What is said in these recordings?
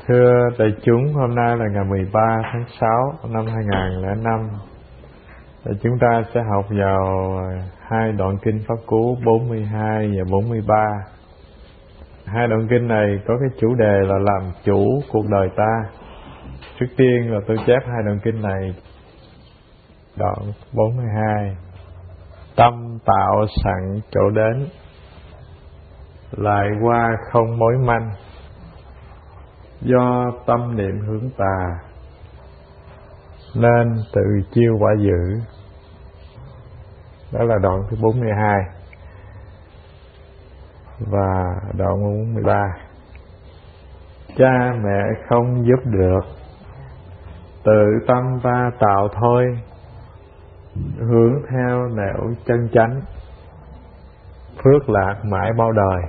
Thưa đại chúng, hôm nay là ngày 13 tháng 6 năm 2005. Chúng ta sẽ học vào hai đoạn kinh Pháp Cú 42 và 43. Hai đoạn kinh này có cái chủ đề là làm chủ cuộc đời ta. Trước tiên là tôi chép hai đoạn kinh này. Đoạn 42: Tâm tạo sẵn chỗ đến, lại qua không mối manh, do tâm niệm hướng tà, nên tự chiêu quả dữ. Đó là đoạn thứ 42. Và đoạn 43: Cha mẹ không giúp được, tự tâm ta tạo thôi, hướng theo nẻo chân chánh, phước lạc mãi bao đời.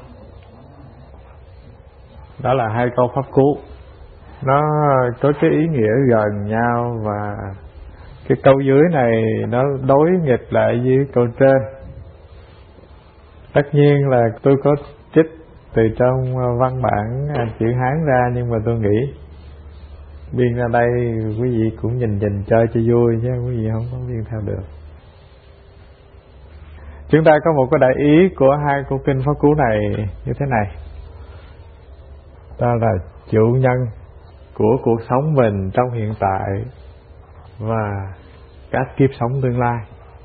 Đó là hai câu pháp cú. Nó có cái ý nghĩa gần nhau, và cái câu dưới này nó đối nghịch lại với câu trên. Tất nhiên là tôi có trích từ trong văn bản chữ Hán ra, nhưng mà tôi nghĩ biên ra đây quý vị cũng nhìn chơi cho vui, chứ quý vị không có biên theo được. Chúng ta có một cái đại ý của hai câu kinh pháp cú này như thế này: ta là chủ nhân của cuộc sống mình trong hiện tại và các kiếp sống tương lai.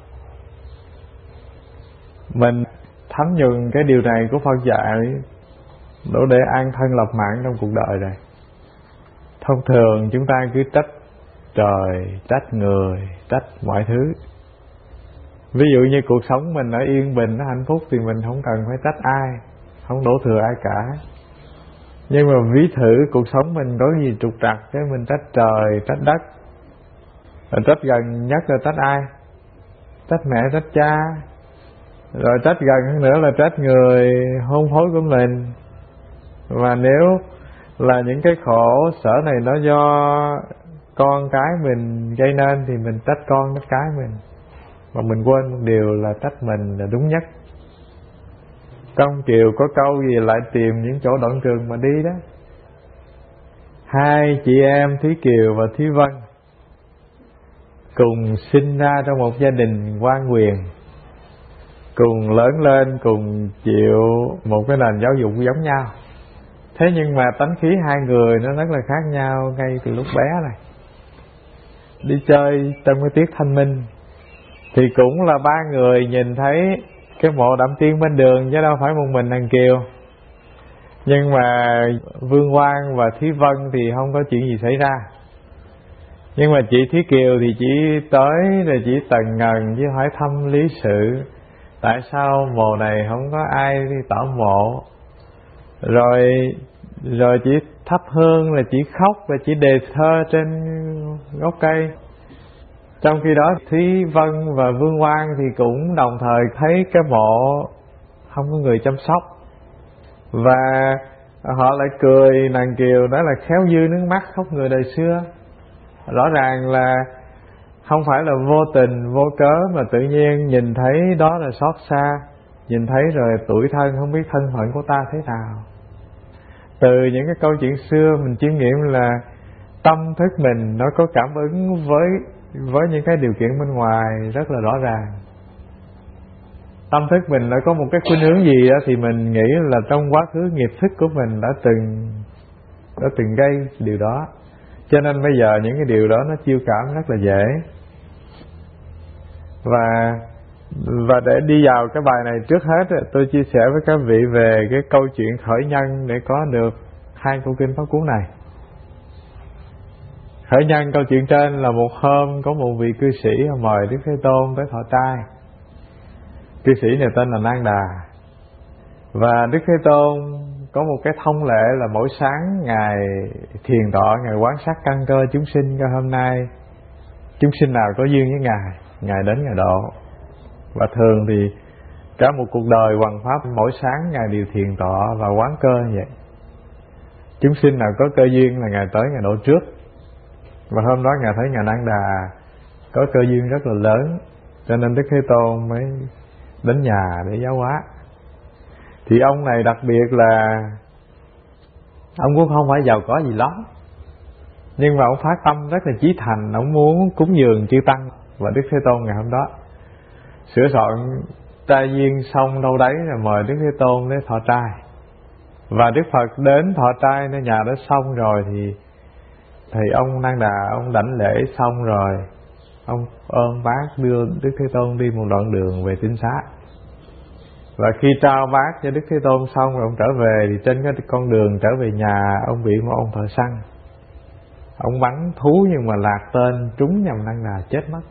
Mình thấm nhuần cái điều này của Phật dạy đủ để an thân lập mạng trong cuộc đời này. Thông thường chúng ta cứ trách trời, trách người, trách mọi thứ. Ví dụ như cuộc sống mình nó yên bình, nó hạnh phúc thì mình không cần phải trách ai, không đổ thừa ai cả. Nhưng mà ví thử cuộc sống mình có gì trục trặc, cái mình trách trời, trách đất. Rồi trách gần nhất là trách ai? Trách mẹ, trách cha. Rồi trách gần hơn nữa là trách người hôn phối của mình. Và nếu là những cái khổ sở này nó do con cái mình gây nên thì mình trách con trách cái mình. Mà mình quên một điều là trách mình là đúng nhất. Trong Kiều có câu gì lại tìm những chỗ đoạn trường mà đi đó. Hai chị em Thúy Kiều và Thúy Vân cùng sinh ra trong một gia đình quan quyền, cùng lớn lên, cùng chịu một cái nền giáo dục giống nhau. Thế nhưng mà tánh khí hai người nó rất là khác nhau ngay từ lúc bé này. Đi chơi trong cái tiết thanh minh thì cũng là ba người nhìn thấy cái mộ Đạm Tiên bên đường, chứ đâu phải một mình thằng Kiều. Nhưng mà Vương Quang và Thúy Vân thì không có chuyện gì xảy ra. Nhưng mà chị Thúy Kiều thì chỉ tới rồi chỉ tần ngần chứ hỏi thăm lý sự, tại sao mộ này không có ai đi tỏ mộ. Rồi chỉ thắp hương, là chỉ khóc, là chỉ đề thơ trên gốc cây. Trong khi đó Thúy Vân và Vương Quang thì cũng đồng thời thấy cái mộ không có người chăm sóc, và họ lại cười nàng Kiều đó là khéo dư nước mắt khóc người đời xưa. Rõ ràng là không phải là vô tình vô cớ, mà tự nhiên nhìn thấy đó là xót xa, nhìn thấy rồi tủi thân, không biết thân phận của ta thế nào. Từ những cái câu chuyện xưa mình chiêm nghiệm là tâm thức mình nó có cảm ứng với những cái điều kiện bên ngoài rất là rõ ràng. Tâm thức mình đã có một cái khuynh hướng gì đó thì mình nghĩ là trong quá khứ nghiệp thức của mình đã từng gây điều đó. Cho nên bây giờ những cái điều đó nó chiêu cảm rất là dễ. Và để đi vào cái bài này, trước hết tôi chia sẻ với các vị về cái câu chuyện khởi nhân để có được hai câu kinh pháp cú này. Khởi nhân câu chuyện trên là một hôm có một vị cư sĩ mời Đức Thế Tôn tới thọ trai. Cư sĩ này tên là Nan Đà. Và Đức Thế Tôn có một cái thông lệ là mỗi sáng Ngài thiền tọa, Ngài quan sát căn cơ chúng sinh, cho hôm nay chúng sinh nào có duyên với Ngài đến Ngài độ. Và thường thì cả một cuộc đời hoằng pháp, mỗi sáng Ngài đều thiền tọa và quán cơ như vậy. Chúng sinh nào có cơ duyên là Ngài tới Ngài độ trước. Và hôm đó Ngài thấy Ngài Nan Đà có cơ duyên rất là lớn, cho nên Đức Thế Tôn mới đến nhà để giáo hóa. Thì ông này đặc biệt là Ông cũng không phải giàu có gì lắm, nhưng mà ông phát tâm rất là chí thành. Ông muốn cúng dường chư tăng. Và Đức Thế Tôn ngày hôm đó sửa soạn trai duyên xong đâu đấy, rồi mời Đức Thế Tôn đến thọ trai. Và Đức Phật đến thọ trai nơi nhà đó xong rồi thì ông Năng Đà ông đảnh lễ xong rồi, ông ôm bát đưa Đức Thế Tôn đi một đoạn đường về Tinh Xá. Và khi trao bát cho Đức Thế Tôn xong rồi ông trở về, thì trên cái con đường trở về nhà ông bị một ông thợ săn, ông bắn thú nhưng mà lạc tên trúng nhầm Năng Đà, chết mất.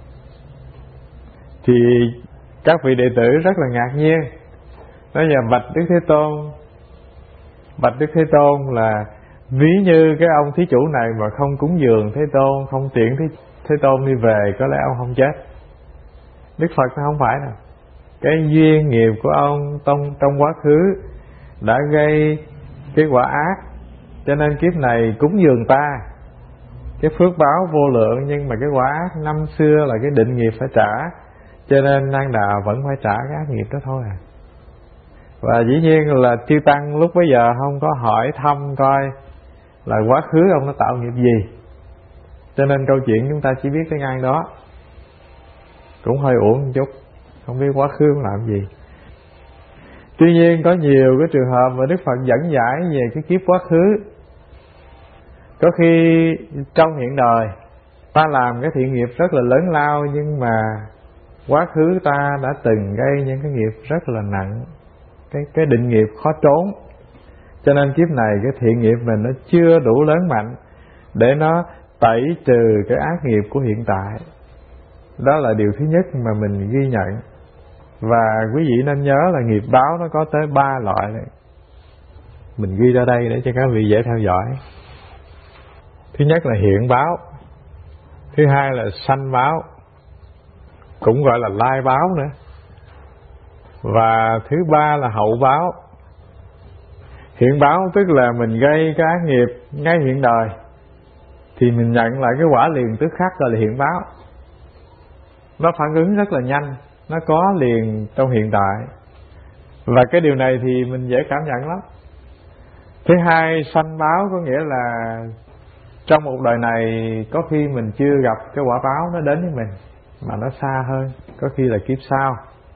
Thì các vị đệ tử rất là ngạc nhiên, nói là bạch Đức Thế Tôn, bạch Đức Thế Tôn là ví như cái ông thí chủ này mà không cúng dường Thế Tôn, không tiễn Thế Tôn đi về, có lẽ ông không chết. Đức Phật nó không phải đâu. Cái duyên nghiệp của ông trong quá khứ đã gây cái quả ác, cho nên kiếp này cúng dường ta, cái phước báo vô lượng, nhưng mà cái quả ác năm xưa là cái định nghiệp phải trả, cho nên Năng Đà vẫn phải trả cái ác nghiệp đó thôi à. Và dĩ nhiên là chư tăng lúc bấy giờ không có hỏi thăm coi là quá khứ ông nó tạo nghiệp gì, cho nên câu chuyện chúng ta chỉ biết cái ngang đó, cũng hơi uổng một chút, không biết quá khứ ông làm gì. Tuy nhiên có nhiều cái trường hợp mà Đức Phật dẫn giải về cái kiếp quá khứ. Có khi trong hiện đời ta làm cái thiện nghiệp rất là lớn lao, nhưng mà quá khứ ta đã từng gây những cái nghiệp rất là nặng, cái định nghiệp khó trốn, cho nên kiếp này cái thiện nghiệp mình nó chưa đủ lớn mạnh để nó tẩy trừ cái ác nghiệp của hiện tại. Đó là điều thứ nhất mà mình ghi nhận. Và quý vị nên nhớ là nghiệp báo nó có tới 3 loại này. Mình ghi ra đây để cho các vị dễ theo dõi. Thứ nhất là hiện báo, thứ hai là sanh báo, cũng gọi là lai báo nữa, và thứ ba là hậu báo. Hiện báo tức là mình gây cái ác nghiệp ngay hiện đời thì mình nhận lại cái quả liền tức khắc, gọi là hiện báo. Nó phản ứng rất là nhanh, nó có liền trong hiện tại, và cái điều này thì mình dễ cảm nhận lắm. Thứ hai, sanh báo có nghĩa là trong một đời này có khi mình chưa gặp cái quả báo nó đến với mình, mà nó xa hơn, có khi là kiếp sau.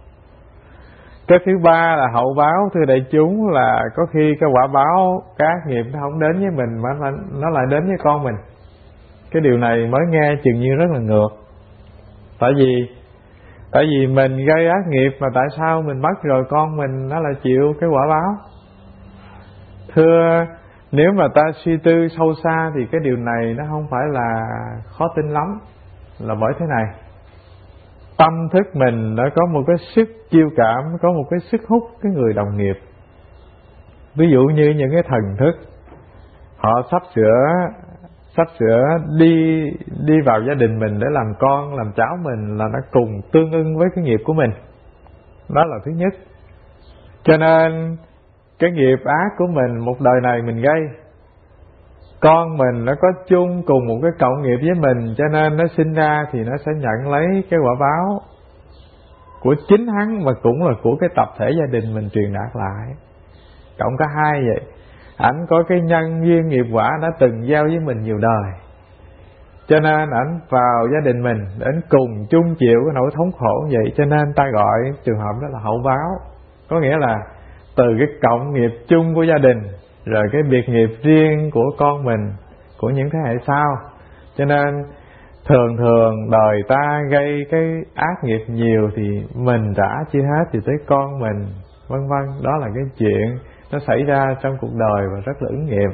Cái thứ ba là hậu báo, thưa đại chúng, là có khi cái quả báo, cái ác nghiệp nó không đến với mình mà nó lại đến với con mình. Cái điều này mới nghe chừng như rất là ngược. Tại vì mình gây ác nghiệp mà tại sao mình mất rồi con mình nó lại chịu cái quả báo? Thưa, nếu mà ta suy tư sâu xa thì cái điều này nó không phải là khó tin lắm. Là bởi thế này, tâm thức mình đã có một cái sức chiêu cảm, có một cái sức hút cái người đồng nghiệp. Ví dụ như những cái thần thức, họ sắp sửa đi vào gia đình mình để làm con, làm cháu mình, là nó cùng tương ưng với cái nghiệp của mình. Đó là thứ nhất. Cho nên cái nghiệp ác của mình một đời này mình gây, con mình nó có chung cùng một cái cộng nghiệp với mình, cho nên nó sinh ra thì nó sẽ nhận lấy cái quả báo của chính hắn, mà cũng là của cái tập thể gia đình mình truyền đạt lại. Cộng cả hai vậy. Ảnh có cái nhân duyên nghiệp quả đã từng gieo với mình nhiều đời, cho nên ảnh vào gia đình mình để ảnh cùng chung chịu cái nỗi thống khổ vậy. Cho nên ta gọi trường hợp đó là hậu báo. Có nghĩa là từ cái cộng nghiệp chung của gia đình, rồi cái biệt nghiệp riêng của con mình, của những thế hệ sau. Cho nên thường đời ta gây cái ác nghiệp nhiều thì mình trả chưa hết thì tới con mình, vân vân. Đó là cái chuyện nó xảy ra trong cuộc đời và rất là ứng nghiệm.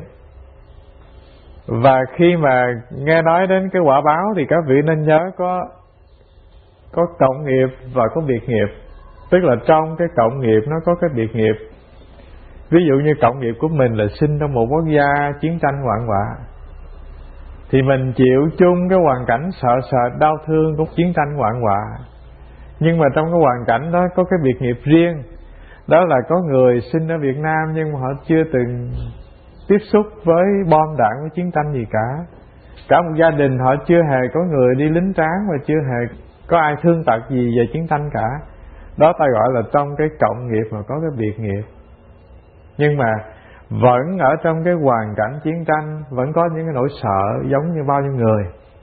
Và khi mà nghe nói đến cái quả báo thì các vị nên nhớ có cộng nghiệp và có biệt nghiệp. Tức là trong cái cộng nghiệp nó có cái biệt nghiệp. Ví dụ như cộng nghiệp của mình là sinh trong một quốc gia chiến tranh hoạn họa, thì mình chịu chung cái hoàn cảnh sợ sệt đau thương của chiến tranh hoạn họa. Nhưng mà trong cái hoàn cảnh đó có cái biệt nghiệp riêng. Đó là có người sinh ở Việt Nam nhưng mà họ chưa từng tiếp xúc với bom đạn, với chiến tranh gì cả. Cả một gia đình họ chưa hề có người đi lính tráng, và chưa hề có ai thương tật gì về chiến tranh cả. Đó ta gọi là trong cái cộng nghiệp mà có cái biệt nghiệp. Nhưng mà vẫn ở trong cái hoàn cảnh chiến tranh, vẫn có những cái nỗi sợ giống như bao nhiêu người.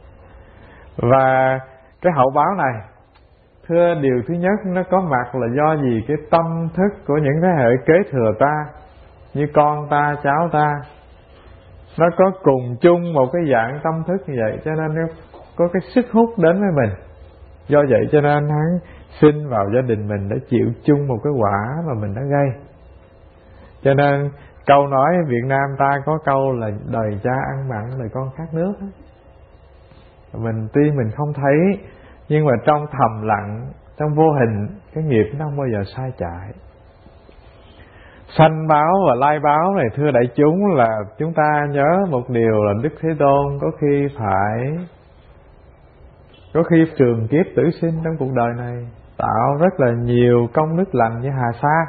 Và cái hậu báo này, thưa, điều thứ nhất nó có mặt là do gì? Cái tâm thức của những thế hệ kế thừa ta, như con ta, cháu ta, nó có cùng chung một cái dạng tâm thức như vậy, cho nên nó có cái sức hút đến với mình. Do vậy cho nên hắn sinh vào gia đình mình để chịu chung một cái quả mà mình đã gây. Cho nên câu nói Việt Nam ta có câu là đời cha ăn mặn, đời con khát nước. Mình tuy mình không thấy, nhưng mà trong thầm lặng, trong vô hình, cái nghiệp nó không bao giờ sai chạy. Sanh báo và lai báo này, thưa đại chúng, là chúng ta nhớ một điều là Đức Thế Tôn có khi trường kiếp tử sinh trong cuộc đời này, tạo rất là nhiều công đức lành như Hà Sa.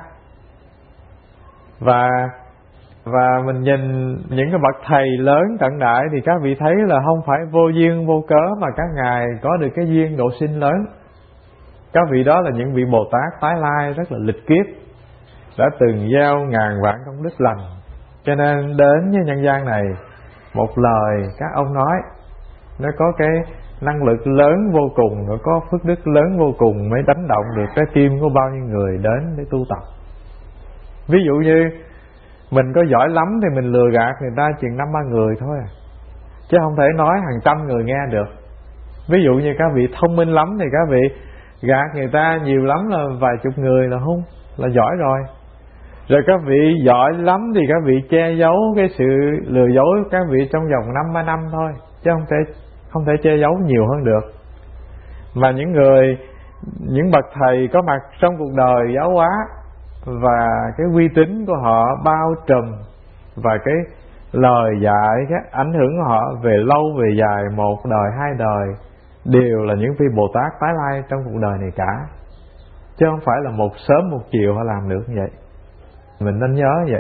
Và mình nhìn những cái bậc thầy lớn cận đại thì các vị thấy là không phải vô duyên vô cớ mà các ngài có được cái duyên độ sinh lớn. Các vị đó là những vị Bồ Tát tái lai rất là lịch kiếp, đã từng gieo ngàn vạn công đức lành, cho nên đến với nhân gian này, một lời các ông nói nó có cái năng lực lớn vô cùng, nó có phước đức lớn vô cùng mới đánh động được trái tim của bao nhiêu người đến để tu tập. Ví dụ như mình có giỏi lắm thì mình lừa gạt người ta chừng 5-3 người thôi à, chứ không thể nói hàng trăm người nghe được. Ví dụ như các vị thông minh lắm thì các vị gạt người ta nhiều lắm là vài chục người là không, là giỏi rồi. Rồi các vị giỏi lắm thì các vị che giấu cái sự lừa dối các vị trong vòng 5-3 năm thôi, chứ không thể che giấu nhiều hơn được. Mà những bậc thầy có mặt trong cuộc đời giáo hóa, và cái uy tín của họ bao trùm, và cái lời dạy, cái ảnh hưởng của họ về lâu về dài, một đời 2 đời, đều là những vị Bồ Tát tái lai trong cuộc đời này cả, chứ không phải là một sớm một chiều họ làm được như vậy. Mình nên nhớ như vậy.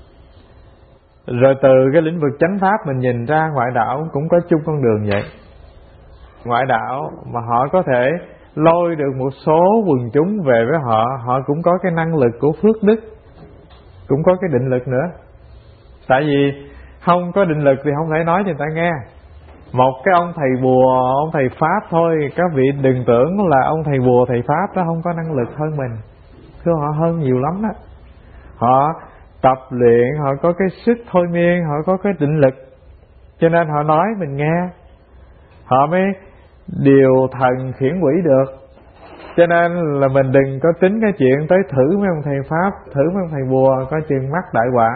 Rồi từ cái lĩnh vực chánh pháp mình nhìn ra ngoại đạo cũng có chung con đường vậy. Ngoại đạo mà họ có thể lôi được một số quần chúng về với họ, họ cũng có cái năng lực của phước đức, cũng có cái định lực nữa. Tại vì không có định lực thì không thể nói cho người ta nghe. Một cái ông thầy bùa, ông thầy pháp thôi, các vị đừng tưởng là ông thầy bùa thầy pháp đó không có năng lực hơn mình. Thưa, họ hơn nhiều lắm đó. Họ tập luyện, họ có cái sức thôi miên, họ có cái định lực, cho nên họ nói mình nghe, họ mới điều thần khiển quỷ được. Cho nên là mình đừng có tính cái chuyện tới thử mấy ông thầy pháp, thử mấy ông thầy bùa, coi chừng mắc đại họa.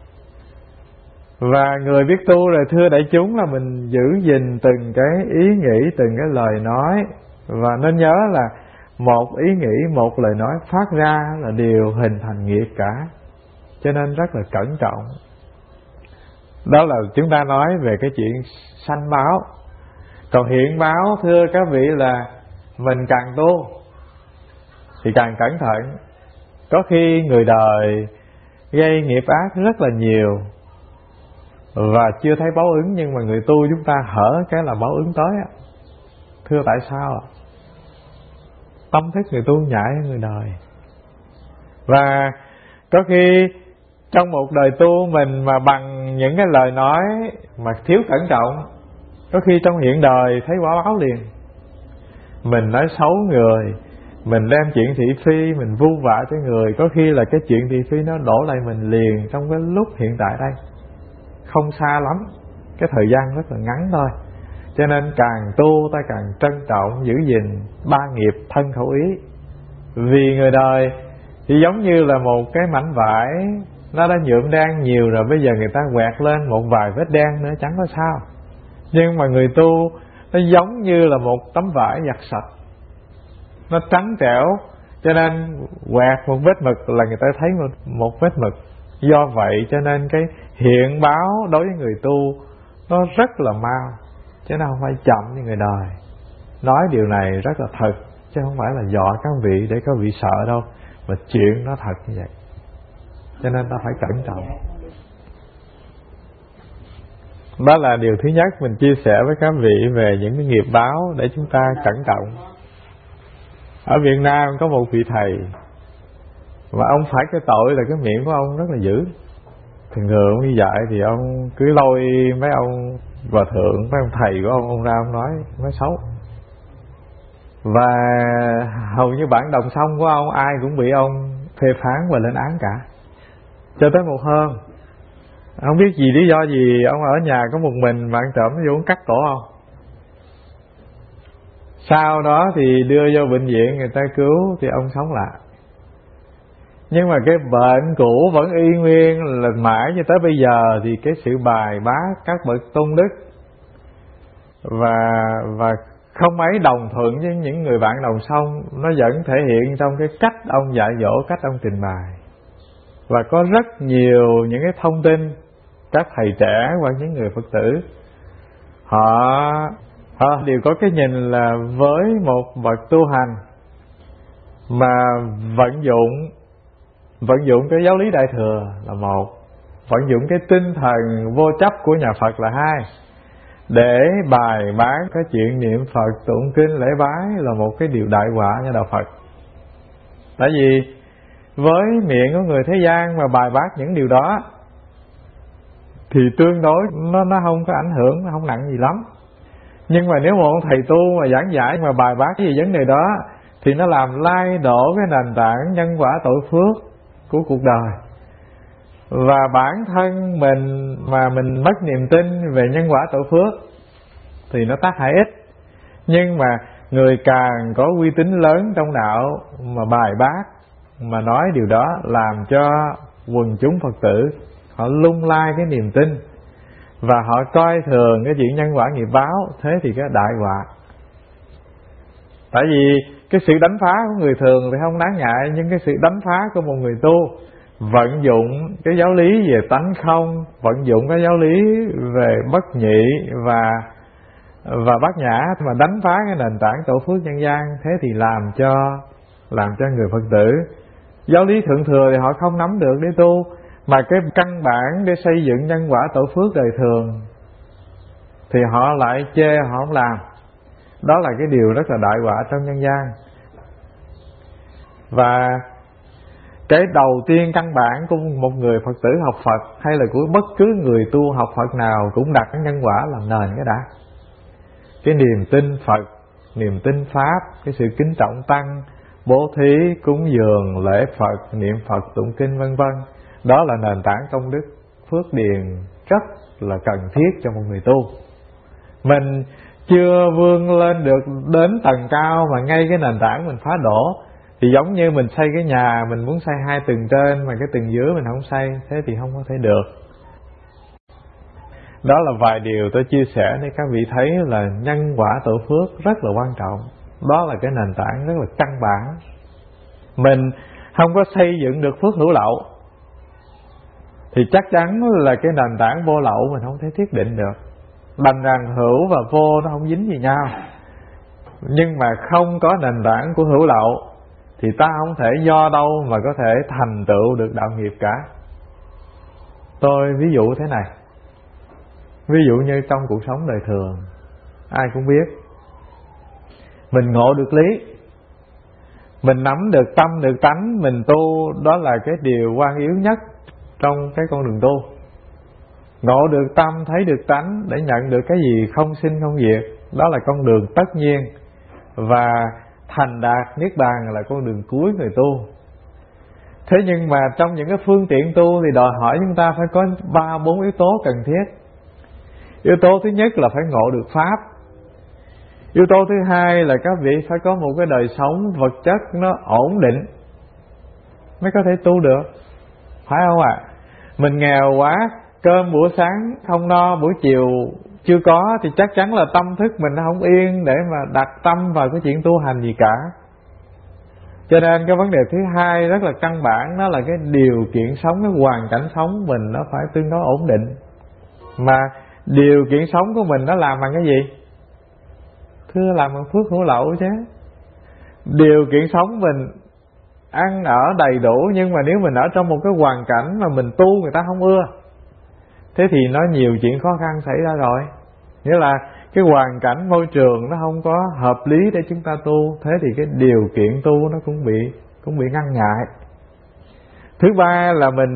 Và người biết tu rồi, thưa đại chúng, là mình giữ gìn từng cái ý nghĩ, từng cái lời nói. Và nên nhớ là một ý nghĩ, một lời nói phát ra là đều hình thành nghiệp cả, cho nên rất là cẩn trọng. Đó là chúng ta nói về cái chuyện sanh báo. Còn hiện báo, thưa các vị, là mình càng tu thì càng cẩn thận. Có khi người đời gây nghiệp ác rất là nhiều và chưa thấy báo ứng, nhưng mà người tu chúng ta hở cái là báo ứng tới. Thưa, tại sao? Tâm thức người tu nhạy hơn người đời. Và có khi trong một đời tu mình mà bằng những cái lời nói mà thiếu cẩn trọng, có khi trong hiện đời thấy quả báo liền. Mình nói xấu người, mình đem chuyện thị phi, mình vu vạ cho người, có khi là cái chuyện thị phi nó đổ lại mình liền trong cái lúc hiện tại đây. Không xa lắm, cái thời gian rất là ngắn thôi. Cho nên càng tu ta càng trân trọng giữ gìn 3 nghiệp thân khẩu ý. Vì người đời thì giống như là một cái mảnh vải, nó đã nhuộm đen nhiều rồi, bây giờ người ta quẹt lên một vài vết đen nữa chẳng có sao. Nhưng mà người tu nó giống như là một tấm vải giặt sạch, nó trắng trẻo, cho nên quẹt một vết mực là người ta thấy một vết mực. Do vậy cho nên cái hiện báo đối với người tu nó rất là mau, chứ nó không phải chậm như người đời. Nói điều này rất là thật, chứ không phải là dọa các vị để các vị sợ đâu, mà chuyện nó thật như vậy. Cho nên ta phải cẩn trọng. Đó là điều thứ nhất mình chia sẻ với các vị về những cái nghiệp báo để chúng ta cẩn trọng. Ở Việt Nam có một vị thầy mà ông phải cái tội là cái miệng của ông rất là dữ. Thường thường như vậy thì ông cứ lôi mấy ông hòa thượng, mấy ông thầy của ông ra ông nói nói xấu. Và hầu như bản đồng song của ông ai cũng bị ông phê phán và lên án cả. Cho tới một hôm, không biết gì lý do gì, ông ở nhà có một mình mà ăn trộm nó vô cắt cổ ông. Sau đó thì đưa vô bệnh viện người ta cứu thì ông sống lại. Nhưng mà cái bệnh cũ vẫn y nguyên là mãi cho tới bây giờ. Thì cái sự bài bác các bậc tôn đức và không mấy đồng thuận với những người bạn đồng song, nó vẫn thể hiện trong cái cách ông dạy dỗ, cách ông trình bày. Và có rất nhiều những cái thông tin các thầy trẻ hoặc những người Phật tử họ đều có cái nhìn là với một bậc tu hành mà vận dụng cái giáo lý Đại Thừa là một, vận dụng cái tinh thần vô chấp của nhà Phật là hai, để bài bán cái chuyện niệm Phật, tụng kinh, lễ bái là một cái điều đại họa cho đạo Phật. Tại vì với miệng của người thế gian mà bài bác những điều đó thì tương đối nó không có ảnh hưởng, nó không nặng gì lắm. Nhưng mà nếu một thầy tu mà giảng giải mà bài bác gì vấn đề đó thì nó làm lay đổ cái nền tảng nhân quả tội phước của cuộc đời. Và bản thân mình mà mình mất niềm tin về nhân quả tội phước thì nó tác hại ít. Nhưng mà người càng có uy tín lớn trong đạo mà bài bác, mà nói điều đó làm cho quần chúng Phật tử họ lung lay cái niềm tin và họ coi thường cái chuyện nhân quả nghiệp báo, thế thì cái đại họa. Tại vì cái sự đánh phá của người thường thì không đáng ngại, nhưng cái sự đánh phá của một người tu vận dụng cái giáo lý về tánh không, vận dụng cái giáo lý về bất nhị và bát nhã mà đánh phá cái nền tảng tổ phước nhân gian, thế thì làm cho người Phật tử giáo lý thượng thừa thì họ không nắm được để tu, mà cái căn bản để xây dựng nhân quả tổ phước đời thường thì họ lại chê, họ không làm. Đó là cái điều rất là đại họa trong nhân gian. Và cái đầu tiên căn bản của một người Phật tử học Phật, hay là của bất cứ người tu học Phật nào, cũng đặt cái nhân quả làm nền cái đã. Cái niềm tin Phật, niềm tin Pháp, cái sự kính trọng Tăng, bố thí, cúng dường, lễ Phật, niệm Phật, tụng kinh vân vân, đó là nền tảng công đức phước điền rất là cần thiết cho một người tu. Mình chưa vươn lên được đến tầng cao mà ngay cái nền tảng mình phá đổ, thì giống như mình xây cái nhà, mình muốn xây 2 tầng trên mà cái tầng dưới mình không xây, thế thì không có thể được. Đó là vài điều tôi chia sẻ để các vị thấy là nhân quả tổ phước rất là quan trọng. Đó là cái nền tảng rất là căn bản. Mình không có xây dựng được phước hữu lậu thì chắc chắn là cái nền tảng vô lậu mình không thể thiết định được. Đành rằng hữu và vô nó không dính gì nhau. Nhưng mà không có nền tảng của hữu lậu thì ta không thể do đâu mà có thể thành tựu được đạo nghiệp cả. Tôi ví dụ thế này. Ví dụ như trong cuộc sống đời thường, ai cũng biết, mình ngộ được lý, mình nắm được tâm được tánh, mình tu, đó là cái điều quan yếu nhất trong cái con đường tu. Ngộ được tâm, thấy được tánh để nhận được cái gì không sinh không diệt, đó là con đường tất nhiên. Và thành đạt niết bàn là con đường cuối người tu. Thế nhưng mà trong những cái phương tiện tu thì đòi hỏi chúng ta phải có 3-4 yếu tố cần thiết. Yếu tố thứ nhất là phải ngộ được Pháp. Yếu tố thứ hai là các vị phải có một cái đời sống vật chất nó ổn định mới có thể tu được, phải không ạ? Mình nghèo quá, cơm bữa sáng không no, buổi chiều chưa có, thì chắc chắn là tâm thức mình nó không yên để mà đặt tâm vào cái chuyện tu hành gì cả. Cho nên cái vấn đề thứ hai rất là căn bản, đó là cái điều kiện sống, cái hoàn cảnh sống mình nó phải tương đối ổn định. Mà điều kiện sống của mình nó làm bằng cái gì? Thưa, làm bằng phước hữu lậu chứ. Điều kiện sống mình ăn ở đầy đủ, nhưng mà nếu mình ở trong một cái hoàn cảnh mà mình tu người ta không ưa, thế thì nó nhiều chuyện khó khăn xảy ra rồi. Nghĩa là cái hoàn cảnh môi trường nó không có hợp lý để chúng ta tu, thế thì cái điều kiện tu nó cũng bị ngăn ngại. Thứ ba là mình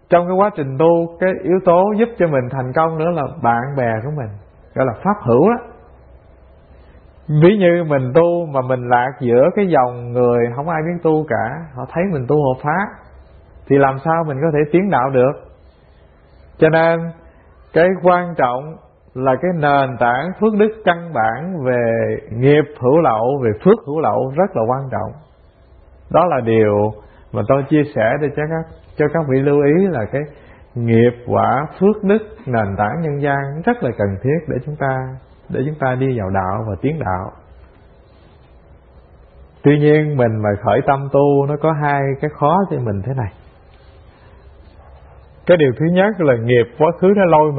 trong cái quá trình tu, cái yếu tố giúp cho mình thành công nữa là bạn bè của mình, gọi là pháp hữu đó. Ví như mình tu mà mình lạc giữa cái dòng người không ai biết tu cả, họ thấy mình tu hộ phá thì làm sao mình có thể tiến đạo được. Cho nên cái quan trọng là cái nền tảng phước đức căn bản về nghiệp hữu lậu, về phước hữu lậu rất là quan trọng. Đó là điều mà tôi chia sẻ để cho các vị lưu ý, là cái nghiệp quả phước đức nền tảng nhân gian rất là cần thiết để chúng ta đi vào đạo và tiến đạo. Tuy nhiên mình mà khởi tâm tu nó có hai cái khó cho mình thế này. Cái điều thứ nhất là nghiệp quá khứ nó lôi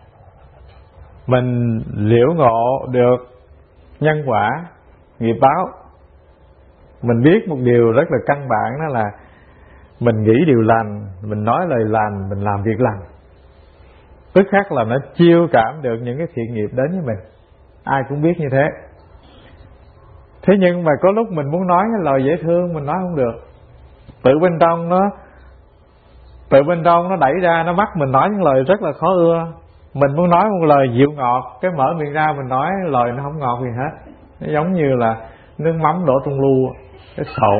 mình liễu ngộ được nhân quả nghiệp báo. Mình biết một điều rất là căn bản, đó là mình nghĩ điều lành, mình nói lời lành, mình làm việc lành, tức khắc là nó chiêu cảm được những cái thiện nghiệp đến với mình. Ai cũng biết như thế. Thế nhưng mà có lúc mình muốn nói cái lời dễ thương mình nói không được. Tự bên trong nó đẩy ra, nó bắt mình nói những lời rất là khó ưa. Mình muốn nói một lời dịu ngọt, cái mở miệng ra mình nói lời nó không ngọt gì hết. Nó giống như là nước mắm đổ tung lu, cái sộn.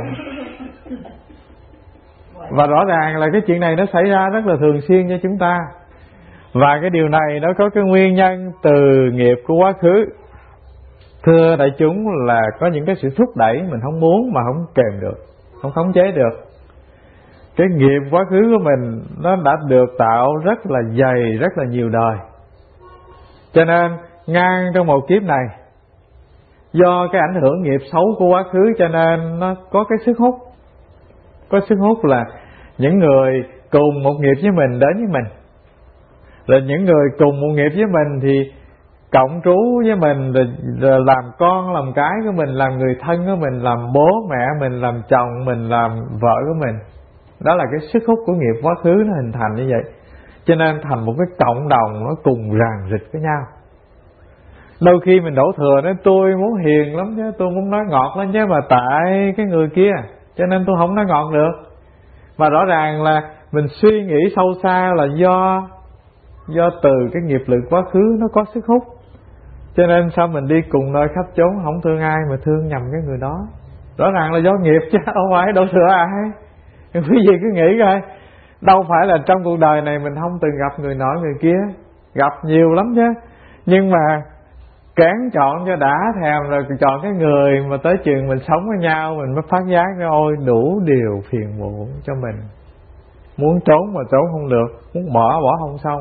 Và rõ ràng là cái chuyện này nó xảy ra rất là thường xuyên cho chúng ta. Và cái điều này nó có cái nguyên nhân từ nghiệp của quá khứ. Thưa đại chúng, là có những cái sự thúc đẩy mình không muốn mà không kềm được, không khống chế được. Cái nghiệp quá khứ của mình nó đã được tạo rất là dày, rất là nhiều đời. Cho nên ngang trong một kiếp này, do cái ảnh hưởng nghiệp xấu của quá khứ, cho nên nó có cái sức hút. Có sức hút là những người cùng một nghiệp với mình đến với mình. Rồi những người cùng một nghiệp với mình thì cộng trú với mình, rồi làm con làm cái của mình, làm người thân của mình, làm bố mẹ mình, làm chồng mình, làm vợ của mình. Đó là cái sức hút của nghiệp quá khứ nó hình thành như vậy. Cho nên thành một cái cộng đồng nó cùng ràng rịch với nhau. Đôi khi mình đổ thừa nói tôi muốn hiền lắm chứ, tôi muốn nói ngọt lắm chứ, mà tại cái người kia cho nên tôi không nói ngọt được. Mà rõ ràng là mình suy nghĩ sâu xa là do từ cái nghiệp lực quá khứ nó có sức hút. Cho nên sao mình đi cùng nơi khắp chốn không thương ai mà thương nhầm cái người đó. Rõ ràng là do nghiệp chứ không phải đổ thừa ai. Quý vị cứ nghĩ coi, đâu phải là trong cuộc đời này mình không từng gặp người nọ người kia, gặp nhiều lắm chứ. Nhưng mà kén chọn cho đã thèm rồi chọn cái người mà tới chừng mình sống với nhau mình mới phát giác ra ôi đủ điều phiền muộn cho mình. Muốn trốn mà trốn không được, muốn bỏ không xong.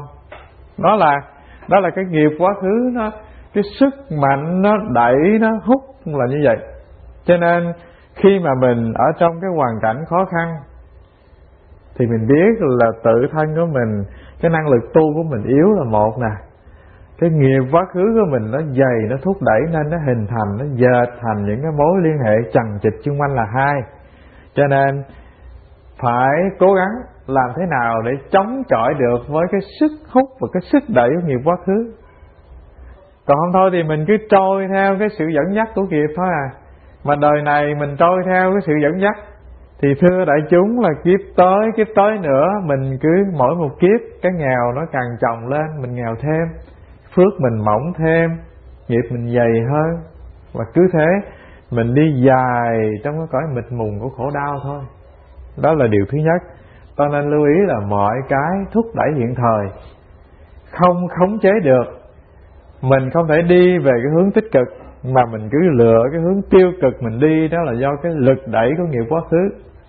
Đó là cái nghiệp quá khứ, nó cái sức mạnh nó đẩy, nó hút là như vậy. Cho nên khi mà mình ở trong cái hoàn cảnh khó khăn thì mình biết là tự thân của mình, cái năng lực tu của mình yếu là một nè. Cái nghiệp quá khứ của mình nó dày, nó thúc đẩy nên nó hình thành, nó dệt thành những cái mối liên hệ chằng chịt chung quanh là hai. Cho nên phải cố gắng làm thế nào để chống chọi được với cái sức hút và cái sức đẩy của nghiệp quá khứ. Còn không thôi thì mình cứ trôi theo cái sự dẫn dắt của nghiệp thôi à. Mà đời này mình trôi theo cái sự dẫn dắt thì thưa đại chúng là kiếp tới nữa, mình cứ mỗi một kiếp cái nghèo nó càng chồng lên, mình nghèo thêm, phước mình mỏng thêm, nghiệp mình dày hơn. Và cứ thế mình đi dài trong cái cõi mịt mùng của khổ đau thôi. Đó là điều thứ nhất. Ta nên lưu ý là mọi cái thúc đẩy hiện thời không khống chế được. Mình không thể đi về cái hướng tích cực, mà mình cứ lựa cái hướng tiêu cực mình đi. Đó là do cái lực đẩy của nghiệp quá khứ.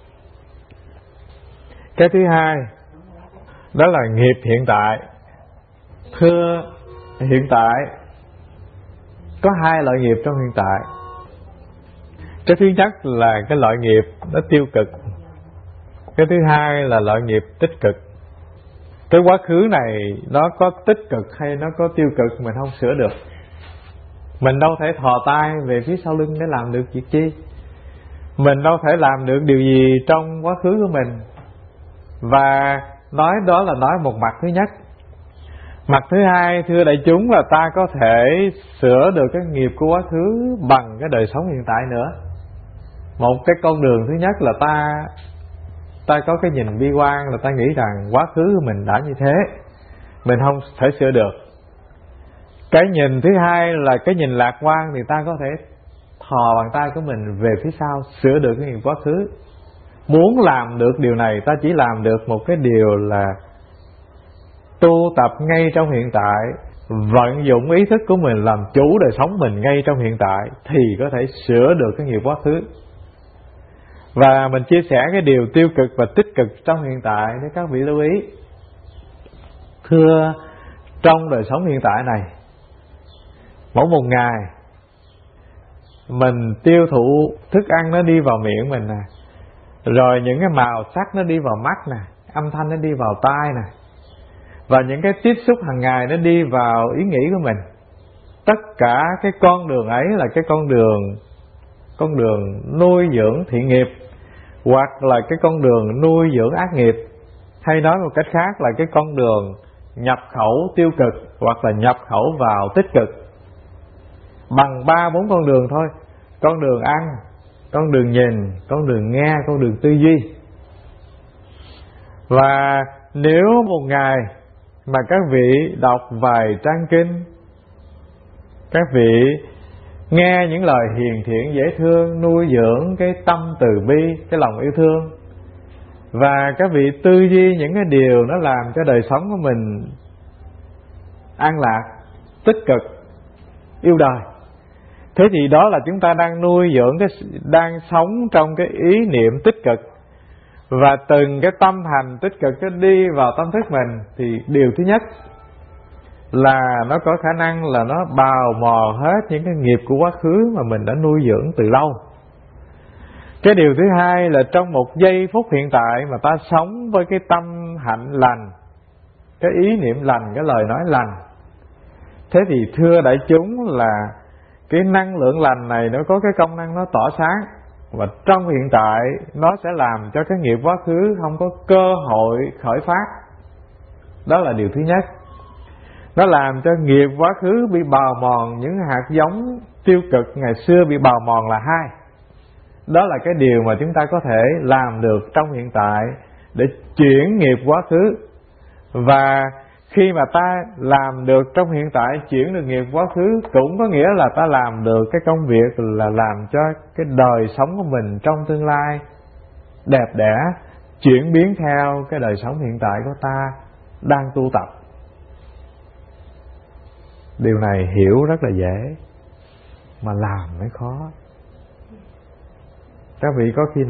Cái thứ hai, đó là nghiệp hiện tại. Thưa, hiện tại có hai loại nghiệp trong hiện tại. Cái thứ nhất là cái loại nghiệp nó tiêu cực. Cái thứ hai là loại nghiệp tích cực. Cái quá khứ này nó có tích cực hay nó có tiêu cực mình không sửa được. Mình đâu thể thò tay về phía sau lưng để làm được việc chi. Mình đâu thể làm được điều gì trong quá khứ của mình. Và nói đó là nói một mặt thứ nhất. Mặt thứ hai, thưa đại chúng, là ta có thể sửa được cái nghiệp của quá khứ bằng cái đời sống hiện tại nữa. Một cái con đường thứ nhất là ta ta có cái nhìn bi quan là ta nghĩ rằng quá khứ của mình đã như thế, mình không thể sửa được. Cái nhìn thứ hai là cái nhìn lạc quan, thì ta có thể thò bàn tay của mình về phía sau sửa được cái nghiệp quá khứ. Muốn làm được điều này, ta chỉ làm được một cái điều là tu tập ngay trong hiện tại, vận dụng ý thức của mình làm chủ đời sống mình ngay trong hiện tại, thì có thể sửa được cái nghiệp quá khứ. Và mình chia sẻ cái điều tiêu cực và tích cực trong hiện tại để các vị lưu ý. Thưa, trong đời sống hiện tại này, mỗi một ngày mình tiêu thụ thức ăn nó đi vào miệng mình nè, rồi những cái màu sắc nó đi vào mắt nè, âm thanh nó đi vào tai nè, và những cái tiếp xúc hàng ngày nó đi vào ý nghĩ của mình. Tất cả cái con đường ấy là cái con đường nuôi dưỡng thiện nghiệp, hoặc là cái con đường nuôi dưỡng ác nghiệp, hay nói một cách khác là cái con đường nhập khẩu tiêu cực hoặc là nhập khẩu vào tích cực. Bằng 3-4 con đường thôi. Con đường ăn, con đường nhìn, con đường nghe, con đường tư duy. Và nếu một ngày mà các vị đọc vài trang kinh, các vị nghe những lời hiền thiện dễ thương, nuôi dưỡng cái tâm từ bi, cái lòng yêu thương, và các vị tư duy những cái điều nó làm cho đời sống của mình an lạc, tích cực, yêu đời, thế thì đó là chúng ta đang nuôi dưỡng đang sống trong cái ý niệm tích cực. Và từng cái tâm hành tích cực nó đi vào tâm thức mình, thì điều thứ nhất là nó có khả năng là nó bào mòn hết những cái nghiệp của quá khứ mà mình đã nuôi dưỡng từ lâu. Cái điều thứ hai là trong một giây phút hiện tại mà ta sống với cái tâm hạnh lành, cái ý niệm lành, cái lời nói lành, thế thì thưa đại chúng là cái năng lượng lành này nó có cái công năng nó tỏa sáng, và trong hiện tại nó sẽ làm cho cái nghiệp quá khứ không có cơ hội khởi phát. Đó là điều thứ nhất. Nó làm cho nghiệp quá khứ bị bào mòn, những hạt giống tiêu cực ngày xưa bị bào mòn là hai. Đó là cái điều mà chúng ta có thể làm được trong hiện tại để chuyển nghiệp quá khứ. Và khi mà ta làm được trong hiện tại, chuyển được nghiệp quá khứ, cũng có nghĩa là ta làm được cái công việc là làm cho cái đời sống của mình trong tương lai đẹp đẽ, chuyển biến theo cái đời sống hiện tại của ta đang tu tập. Điều này hiểu rất là dễ, mà làm mới khó. Các vị có khi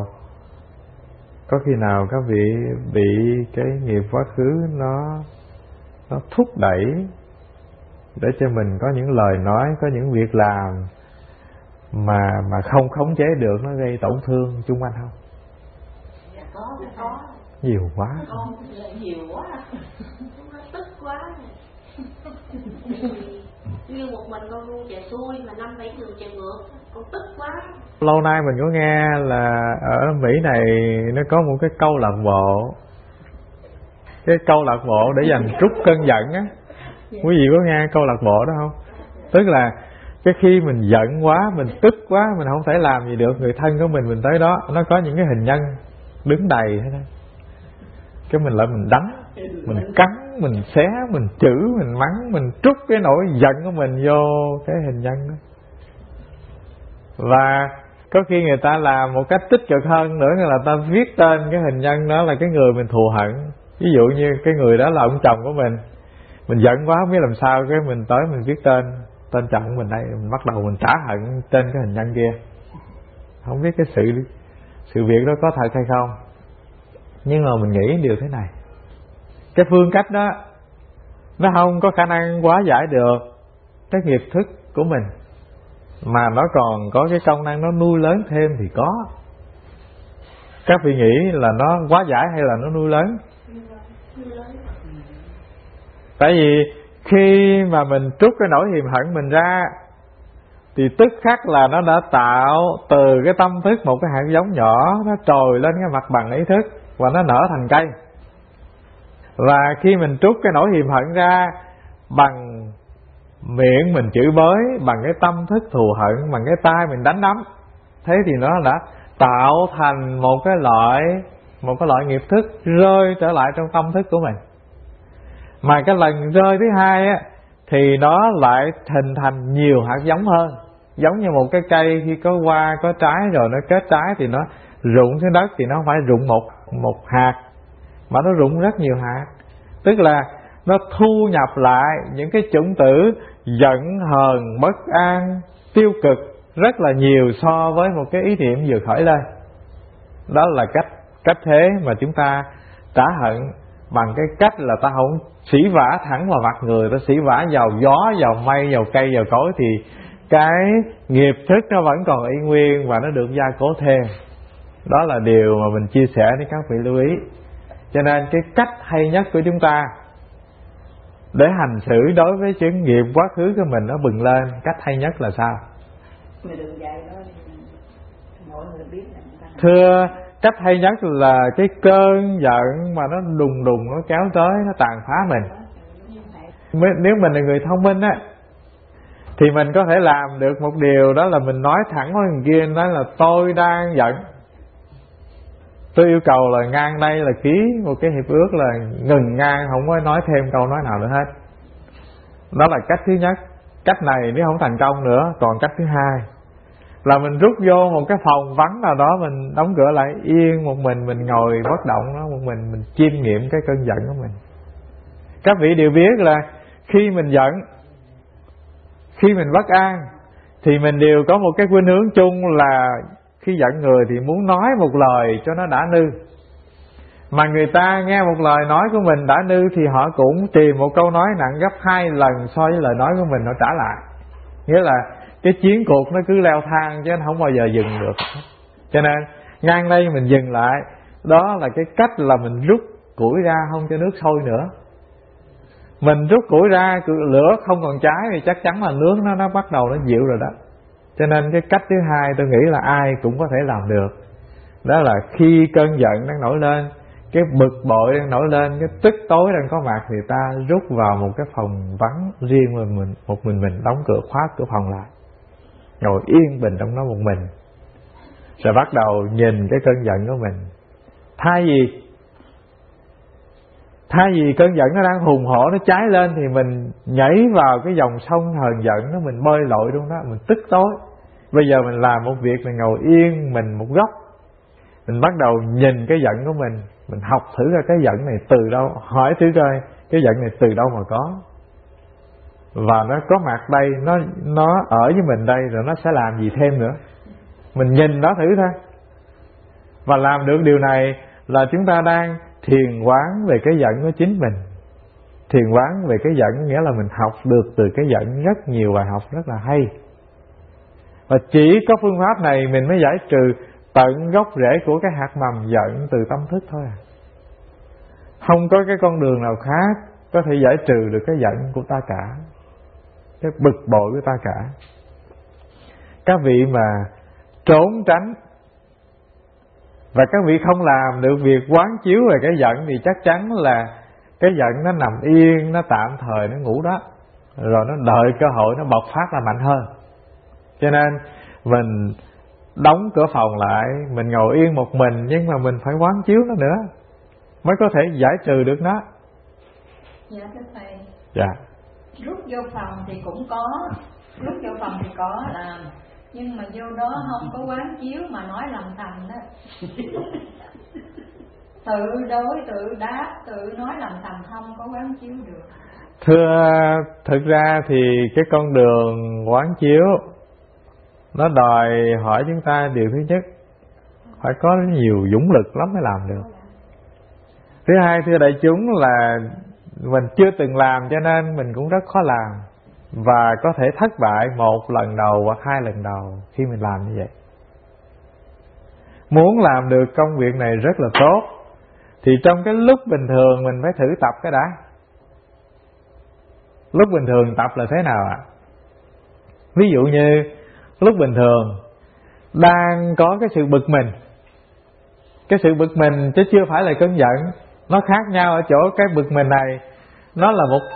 nào các vị bị cái nghiệp quá khứ nó thúc đẩy để cho mình có những lời nói, có những việc làm mà không khống chế được, nó gây tổn thương chung quanh không? Dạ có. Nhiều quá. Nhiều quá. Nó tức quá. Như một mình con nuôi chạy xuôi mà 5-7 người chạy ngược, con tức quá. Lâu nay mình có nghe là ở Mỹ này nó có một cái câu lạc bộ, cái câu lạc bộ để dành trút cơn giận á. Quý vị có nghe câu lạc bộ đó không? Tức là cái khi mình giận quá, mình tức quá, mình không thể làm gì được, người thân của mình tới đó, nó có những cái hình nhân đứng đầy hết đó. Cái mình lại mình đánh, mình cắn, mình xé, mình chửi, mình mắng, mình trút cái nỗi giận của mình vô cái hình nhân đó. Và có khi người ta làm một cách tích cực hơn nữa là ta viết tên cái hình nhân đó là cái người mình thù hận. Ví dụ như cái người đó là ông chồng của mình giận quá không biết làm sao, cái mình tới mình viết tên chồng của mình đây, mình bắt đầu mình trả hận trên cái hình nhân kia. Không biết cái sự việc đó có thật hay không, nhưng mà mình nghĩ điều thế này, cái phương cách đó nó không có khả năng hóa giải được cái nghiệp thức của mình, mà nó còn có cái công năng nó nuôi lớn thêm thì có. Các vị nghĩ là nó hóa giải hay là nó nuôi lớn? Tại vì khi mà mình trút cái nỗi hiềm hận mình ra thì tức khắc là nó đã tạo từ cái tâm thức một cái hạt giống nhỏ, nó trồi lên cái mặt bằng ý thức và nó nở thành cây. Và khi mình trút cái nỗi hiềm hận ra bằng miệng mình chửi bới, bằng cái tâm thức thù hận, bằng cái tay mình đánh đấm, thế thì nó đã tạo thành một cái loại một cái loại nghiệp thức rơi trở lại trong tâm thức của mình. Mà cái lần rơi thứ hai á, thì nó lại hình thành nhiều hạt giống hơn. Giống như một cái cây khi có hoa có trái rồi nó kết trái thì nó rụng xuống đất, thì nó không phải rụng một hạt, mà nó rụng rất nhiều hạt. Tức là nó thu nhập lại những cái chủng tử giận hờn bất an tiêu cực rất là nhiều so với một cái ý niệm vừa khởi lên. Đó là cách thế mà chúng ta trả hận, bằng cái cách là ta không xỉ vả thẳng vào mặt người, ta xỉ vả vào gió, vào mây, vào cây, vào cối, thì cái nghiệp thức nó vẫn còn y nguyên và nó được gia cố thêm. Đó là điều mà mình chia sẻ với các vị lưu ý. Cho nên cái cách hay nhất của chúng ta để hành xử đối với chứng nghiệp quá khứ của mình nó bừng lên, cách hay nhất là sao? Thưa, cách hay nhất là cái cơn giận mà nó đùng đùng nó kéo tới, nó tàn phá mình. Nếu mình là người thông minh á, thì mình có thể làm được một điều, đó là mình nói thẳng với người kia, nói là tôi đang giận, tôi yêu cầu là ngang đây là ký một cái hiệp ước là ngừng ngang, không có nói thêm câu nói nào nữa hết. Đó là cách thứ nhất. Cách này nếu không thành công nữa, còn cách thứ hai là mình rút vô một cái phòng vắng nào đó, mình đóng cửa lại yên một mình ngồi bất động đó, một mình chiêm nghiệm cái cơn giận của mình. Các vị đều biết là khi mình giận, khi mình bất an, thì mình đều có một cái khuynh hướng chung là khi giận người thì muốn nói một lời cho nó đã nư. Mà người ta nghe một lời nói của mình đã nư thì họ cũng tìm một câu nói nặng gấp 2 lần so với lời nói của mình, họ trả lại. Nghĩa là cái chiến cuộc nó cứ leo thang chứ nó không bao giờ dừng được. Cho nên ngang đây mình dừng lại. Đó là cái cách là mình rút củi ra, không cho nước sôi nữa. Mình rút củi ra, lửa không còn cháy thì chắc chắn là nước nó bắt đầu nó dịu rồi đó. Cho nên cái cách thứ hai tôi nghĩ là ai cũng có thể làm được. Đó là khi cơn giận đang nổi lên, cái bực bội đang nổi lên, cái tức tối đang có mặt, thì ta rút vào một cái phòng vắng riêng một mình đóng cửa, khóa cửa phòng lại, ngồi yên bình trong đó một mình, rồi bắt đầu nhìn cái cơn giận của mình. Thay vì cơn giận nó đang hùng hổ, nó cháy lên, thì mình nhảy vào cái dòng sông hờn giận đó, mình bơi lội trong đó, mình tức tối. Bây giờ mình làm một việc, mình ngồi yên mình một góc, mình bắt đầu nhìn cái giận của mình học thử ra cái giận này từ đâu, hỏi thử coi cái giận này từ đâu mà có, và nó có mặt đây, nó ở với mình đây, rồi nó sẽ làm gì thêm nữa. Mình nhìn nó thử thôi. Và làm được điều này là chúng ta đang thiền quán về cái giận của chính mình. Thiền quán về cái giận nghĩa là mình học được từ cái giận rất nhiều bài học rất là hay. Và chỉ có phương pháp này mình mới giải trừ tận gốc rễ của cái hạt mầm giận từ tâm thức thôi. Không có cái con đường nào khác có thể giải trừ được cái giận của ta cả, cái bực bội của ta cả. Các vị mà trốn tránh và các vị không làm được việc quán chiếu về cái giận, thì chắc chắn là cái giận nó nằm yên, nó tạm thời nó ngủ đó, rồi nó đợi cơ hội nó bộc phát ra mạnh hơn. Cho nên mình đóng cửa phòng lại, mình ngồi yên một mình, nhưng mà mình phải quán chiếu nó nữa mới có thể giải trừ được nó. Dạ thưa thầy. Dạ. Rút vô phòng thì cũng có, rút vô phòng thì có làm, nhưng mà vô đó không có quán chiếu mà nói lầm thầm đó. Tự đối, tự đáp, tự nói lầm thầm, không có quán chiếu được. Thưa, thực ra thì cái con đường quán chiếu nó đòi hỏi chúng ta điều thứ nhất, phải có nhiều dũng lực lắm mới làm được. Thứ hai, thưa đại chúng, là mình chưa từng làm cho nên mình cũng rất khó làm, và có thể thất bại một lần đầu hoặc 2 lần đầu khi mình làm như vậy. Muốn làm được công việc này rất là tốt thì trong cái lúc bình thường mình phải thử tập cái đã. Lúc bình thường tập là thế nào ạ? Ví dụ như lúc bình thường đang có cái sự bực mình. Cái sự bực mình chứ chưa phải là cơn giận. Nó khác nhau ở chỗ cái bực mình này nó là một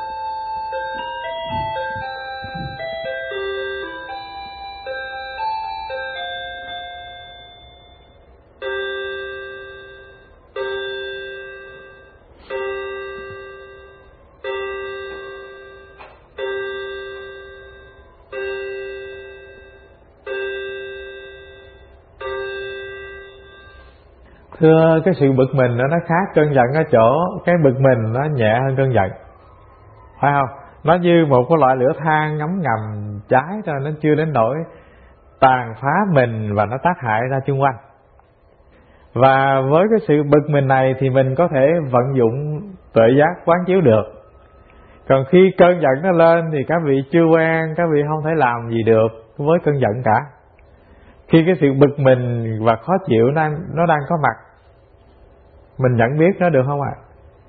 Thưa, cái sự bực mình nó khác cơn giận ở chỗ cái bực mình nó nhẹ hơn cơn giận, phải không? Nó như một cái loại lửa than ngấm ngầm cháy thôi, nó chưa đến nỗi tàn phá mình và nó tác hại ra chung quanh. Và với cái sự bực mình này thì mình có thể vận dụng tuệ giác quán chiếu được. Còn khi cơn giận nó lên thì các vị chưa quen, các vị không thể làm gì được với cơn giận cả. Khi cái sự bực mình và khó chịu nó đang có mặt, mình nhận biết nó được không ạ?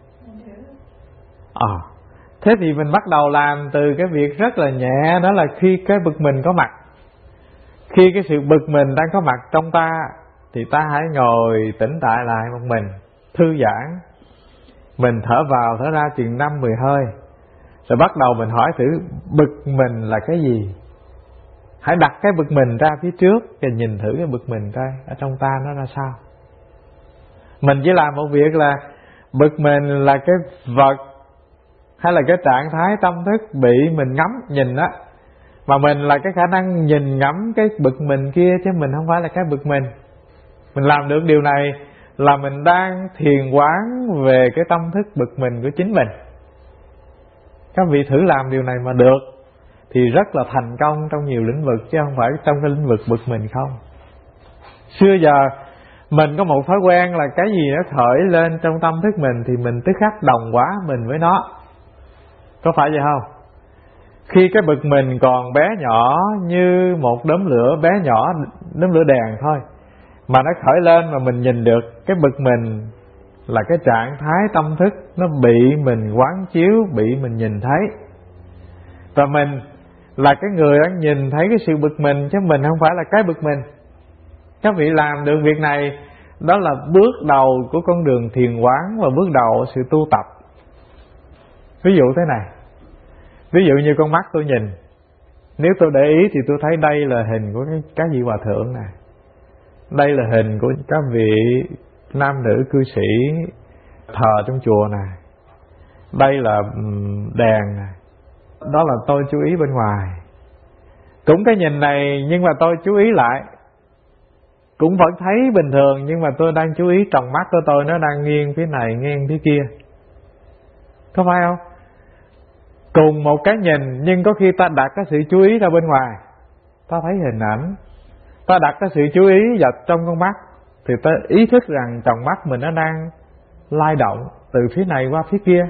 Thế thì mình bắt đầu làm từ cái việc rất là nhẹ, đó là khi cái bực mình có mặt, khi cái sự bực mình đang có mặt trong ta, thì ta hãy ngồi tĩnh tại lại một mình, thư giãn. Mình thở vào thở ra chừng 5-10 hơi, rồi bắt đầu mình hỏi thử bực mình là cái gì. Hãy đặt cái bực mình ra phía trước và nhìn thử cái bực mình coi ở trong ta nó ra sao. Mình chỉ làm một việc là bực mình là cái vật hay là cái trạng thái tâm thức bị mình ngắm nhìn á, mà mình là cái khả năng nhìn ngắm cái bực mình kia, chứ mình không phải là cái bực mình. Mình làm được điều này là mình đang thiền quán về cái tâm thức bực mình của chính mình. Các vị thử làm điều này mà được thì rất là thành công trong nhiều lĩnh vực, chứ không phải trong cái lĩnh vực bực mình không. Xưa giờ mình có một thói quen là cái gì nó khởi lên trong tâm thức mình thì mình tức khắc đồng hóa mình với nó. Có phải vậy không? Khi cái bực mình còn bé nhỏ như một đốm lửa bé nhỏ, đốm lửa đèn thôi, mà nó khởi lên mà mình nhìn được cái bực mình là cái trạng thái tâm thức nó bị mình quán chiếu, bị mình nhìn thấy. Và mình là cái người đang nhìn thấy cái sự bực mình, chứ mình không phải là cái bực mình. Các vị làm được việc này, đó là bước đầu của con đường thiền quán và bước đầu sự tu tập. Ví dụ thế này, ví dụ như con mắt tôi nhìn, nếu tôi để ý thì tôi thấy đây là hình của cái vị hòa thượng này, đây là hình của các vị nam nữ cư sĩ thờ trong chùa này, đây là đèn này. Đó là tôi chú ý bên ngoài. Cũng cái nhìn này nhưng mà tôi chú ý lại, cũng vẫn thấy bình thường, nhưng mà tôi đang chú ý tròng mắt của tôi nó đang nghiêng phía này, nghiêng phía kia. Có phải không? Cùng một cái nhìn, nhưng có khi ta đặt cái sự chú ý ra bên ngoài, ta thấy hình ảnh. Ta đặt cái sự chú ý vào trong con mắt thì ta ý thức rằng tròng mắt mình nó đang lay động từ phía này qua phía kia.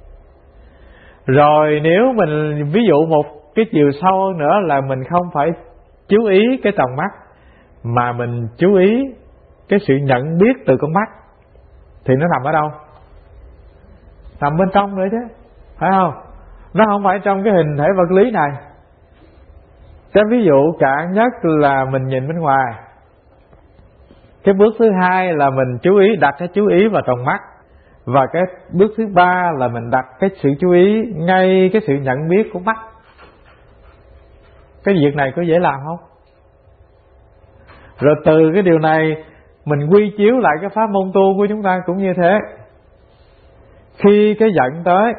Rồi nếu mình ví dụ một cái chiều sâu hơn nữa là mình không phải chú ý cái tròng mắt, mà mình chú ý cái sự nhận biết từ con mắt, thì nó nằm ở đâu? Nằm bên trong nữa chứ, phải không? Nó không phải trong cái hình thể vật lý này. Cái ví dụ cạn nhất là mình nhìn bên ngoài. Cái bước thứ hai là mình chú ý, đặt cái chú ý vào tròng mắt. Và cái bước thứ ba là mình đặt cái sự chú ý ngay cái sự nhận biết của mắt. Cái việc này có dễ làm không? Rồi từ cái điều này mình quy chiếu lại cái pháp môn tu của chúng ta cũng như thế. Khi cái giận tới,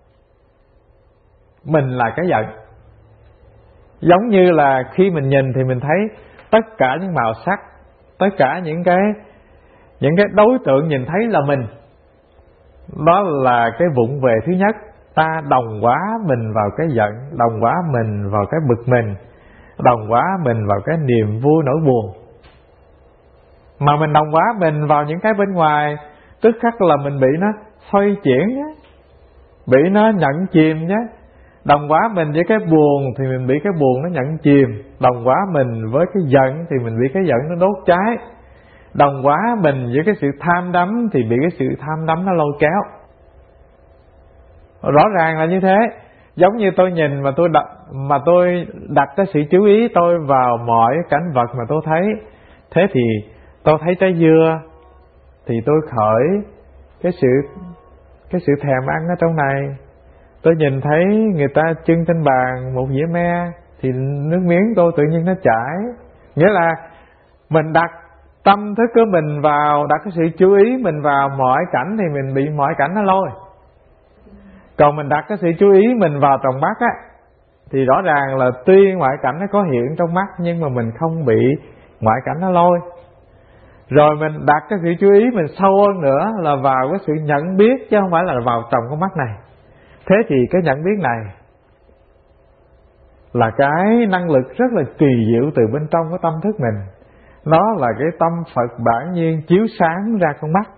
mình là cái giận. Giống như là khi mình nhìn thì mình thấy tất cả những màu sắc, tất cả những cái đối tượng nhìn thấy là mình. Đó là cái vụng về thứ nhất. Ta đồng hóa mình vào cái giận, đồng hóa mình vào cái bực mình, đồng hóa mình vào cái niềm vui nỗi buồn. Mà mình đồng hóa mình vào những cái bên ngoài, tức khắc là mình bị nó xoay chuyển nhé, bị nó nhận chìm nhé. Đồng hóa mình với cái buồn thì mình bị cái buồn nó nhận chìm. Đồng hóa mình với cái giận thì mình bị cái giận nó đốt cháy. Đồng hóa mình với cái sự tham đắm thì bị cái sự tham đắm nó lôi kéo. Rõ ràng là như thế. Giống như tôi nhìn mà tôi đặt cái sự chú ý tôi vào mọi cảnh vật mà tôi thấy. Thế thì tôi thấy trái dưa thì tôi khởi cái sự thèm ăn ở trong này. Tôi nhìn thấy người ta trưng trên bàn một dĩa me thì nước miếng tôi tự nhiên nó chảy. Nghĩa là mình đặt tâm thức của mình vào, đặt cái sự chú ý mình vào mọi cảnh thì mình bị mọi cảnh nó lôi. Còn mình đặt cái sự chú ý mình vào tròng mắt á, thì rõ ràng là tuy ngoại cảnh nó có hiện trong mắt nhưng mà mình không bị ngoại cảnh nó lôi. Rồi mình đặt cái sự chú ý mình sâu hơn nữa là vào cái sự nhận biết, chứ không phải là vào trong con mắt này. Thế thì cái nhận biết này là cái năng lực rất là kỳ diệu từ bên trong cái tâm thức mình. Nó là cái tâm Phật bản nhiên chiếu sáng ra con mắt.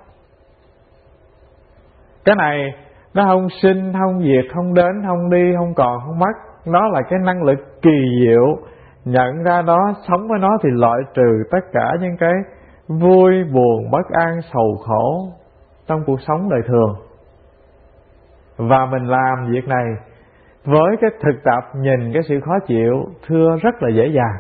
Cái này nó không sinh, không diệt, không đến, không đi, không còn, không mất. Nó là cái năng lực kỳ diệu. Nhận ra đó, sống với nó thì loại trừ tất cả những cái vui, buồn, bất an, sầu khổ trong cuộc sống đời thường. Và mình làm việc này với cái thực tập nhìn cái sự khó chịu thưa rất là dễ dàng.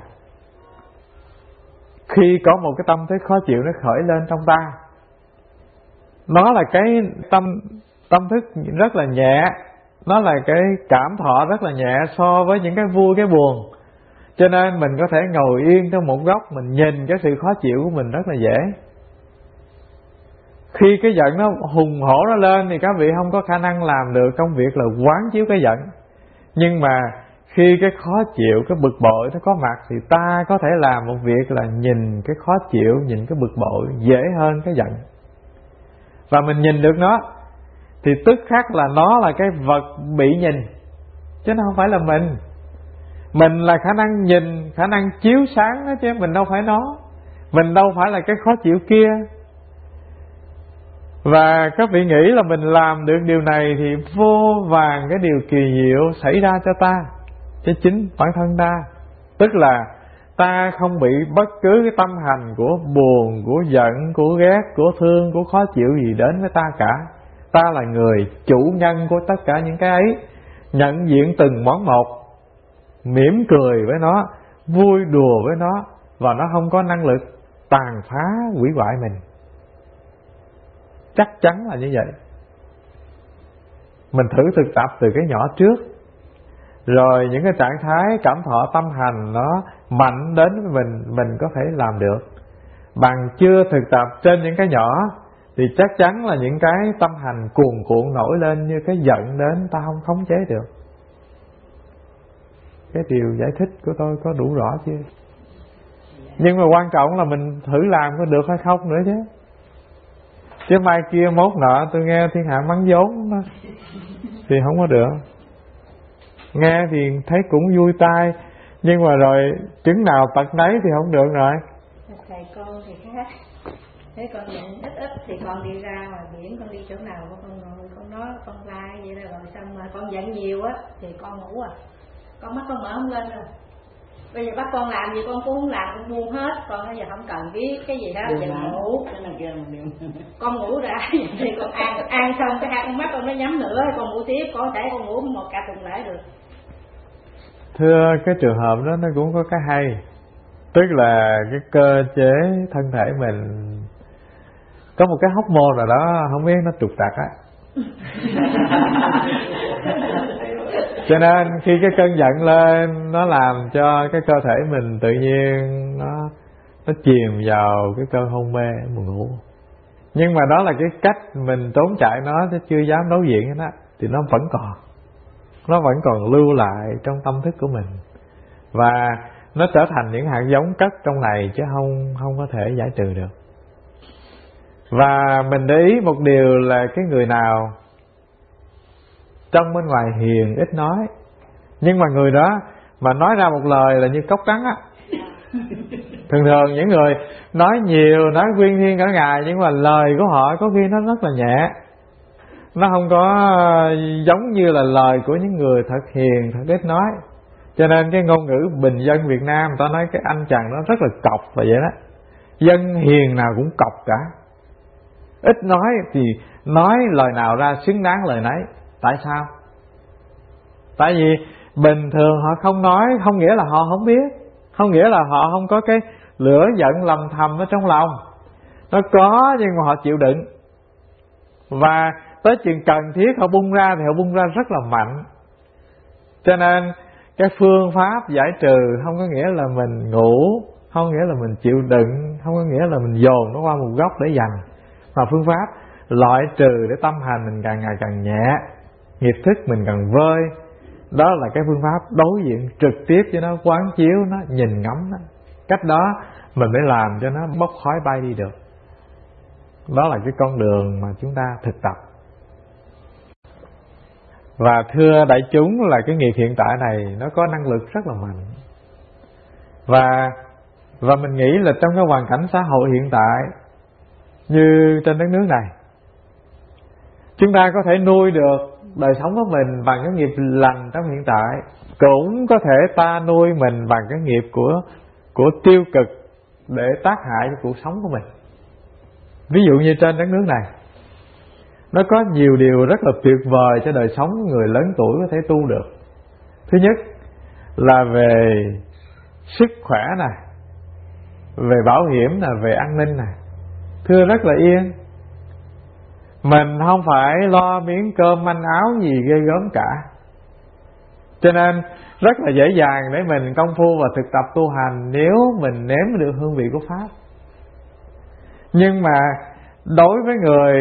Khi có một cái tâm thức khó chịu nó khởi lên trong ta, nó là cái tâm thức rất là nhẹ, nó là cái cảm thọ rất là nhẹ so với những cái vui, cái buồn. Cho nên mình có thể ngồi yên trong một góc, mình nhìn cái sự khó chịu của mình rất là dễ. Khi cái giận nó hùng hổ nó lên thì các vị không có khả năng làm được công việc là quán chiếu cái giận. Nhưng mà khi cái khó chịu, cái bực bội nó có mặt thì ta có thể làm một việc là nhìn cái khó chịu, nhìn cái bực bội dễ hơn cái giận. Và mình nhìn được nó thì tức khắc là nó là cái vật bị nhìn, chứ nó không phải là mình. Mình là khả năng nhìn, khả năng chiếu sáng nó, chứ mình đâu phải nó. Mình đâu phải là cái khó chịu kia. Và các vị nghĩ là mình làm được điều này thì vô vàn cái điều kỳ diệu xảy ra cho ta, cho chính bản thân ta. Tức là ta không bị bất cứ cái tâm hành của buồn, của giận, của ghét, của thương, của khó chịu gì đến với ta cả. Ta là người chủ nhân của tất cả những cái ấy, nhận diện từng món một, mỉm cười với nó, vui đùa với nó, và nó không có năng lực tàn phá hủy hoại mình. Chắc chắn là như vậy. Mình thử thực tập từ cái nhỏ trước, rồi những cái trạng thái cảm thọ tâm hành nó mạnh đến với mình có thể làm được. Bằng chưa thực tập trên những cái nhỏ thì chắc chắn là những cái tâm hành cuồn cuộn nổi lên như cái giận đến ta không khống chế được. Cái điều giải thích của tôi có đủ rõ chưa? Nhưng mà quan trọng là mình thử làm có được hay không nữa chứ. Chứ mai kia mốt nọ tôi nghe thiên hạ mắng vốn đó, thì không có được. Nghe thì thấy cũng vui tai, nhưng mà rồi chứng nào tật nấy thì không được rồi. Thầy con thì khác. Thế con giận ít thì con đi ra ngoài biển, con đi chỗ nào con ngồi con nói con la vậy đó, rồi xong mà con giận nhiều á thì con ngủ à, con mắt con mở không lên rồi. Bây giờ bắt con làm gì con cũng không làm, con buông hết, con bây giờ không cần biết cái gì đó, giờ ngủ. Con ngủ ra thì con ăn xong cái hai con mắt con nó nhắm nữa, con ngủ tiếp, con để con ngủ một cả tuần lễ được. Thưa, cái trường hợp đó nó cũng có cái hay. Tức là cái cơ chế thân thể mình có một cái hormone nào đó không biết nó trục trặc á. Cho nên khi cái cơn giận lên nó làm cho cái cơ thể mình tự nhiên nó chìm vào cái cơn hôn mê buồn ngủ. Nhưng mà đó là cái cách mình trốn chạy nó, chứ chưa dám đối diện với nó, thì nó vẫn còn lưu lại trong tâm thức của mình, và nó trở thành những hạt giống cất trong này chứ không có thể giải trừ được. Và mình để ý một điều là cái người nào trong bên ngoài hiền ít nói, nhưng mà người đó mà nói ra một lời là như cốc trắng á. Thường những người nói nhiều, nói quyên thiên cả ngày, nhưng mà lời của họ có khi nó rất là nhẹ, nó không có giống như là lời của những người thật hiền, thật ít nói. Cho nên cái ngôn ngữ bình dân Việt Nam ta nói cái anh chàng nó rất là cọc và vậy đó. Dân hiền nào cũng cọc cả. Ít nói thì nói lời nào ra xứng đáng lời nấy. Tại sao? Tại vì bình thường họ không nói không nghĩa là họ không biết, không nghĩa là họ không có cái lửa giận lầm thầm ở trong lòng. Nó có nhưng mà họ chịu đựng, và tới chuyện cần thiết họ bung ra thì họ bung ra rất là mạnh. Cho nên cái phương pháp giải trừ không có nghĩa là mình ngủ, không nghĩa là mình chịu đựng, không có nghĩa là mình dồn nó qua một góc để dành, mà phương pháp loại trừ để tâm hành mình càng ngày càng nhẹ, nghiệp thức mình càng vơi. Đó là cái phương pháp đối diện trực tiếp với nó, quán chiếu nó, nhìn ngắm nó. Cách đó mình mới làm cho nó bốc khói bay đi được. Đó là cái con đường mà chúng ta thực tập. Và thưa đại chúng, là cái nghiệp hiện tại này nó có năng lực rất là mạnh. Và mình nghĩ là trong cái hoàn cảnh xã hội hiện tại như trên đất nước này, chúng ta có thể nuôi được đời sống của mình bằng cái nghiệp lành trong hiện tại, cũng có thể ta nuôi mình bằng cái nghiệp của tiêu cực để tác hại cho cuộc sống của mình. Ví dụ như trên đất nước này, nó có nhiều điều rất là tuyệt vời cho đời sống của người lớn tuổi có thể tu được. Thứ nhất là về sức khỏe nè, về bảo hiểm nè, về an ninh nè, thưa rất là yên. Mình không phải lo miếng cơm manh áo gì ghê gớm cả. Cho nên rất là dễ dàng để mình công phu và thực tập tu hành nếu mình nếm được hương vị của Pháp. Nhưng mà đối với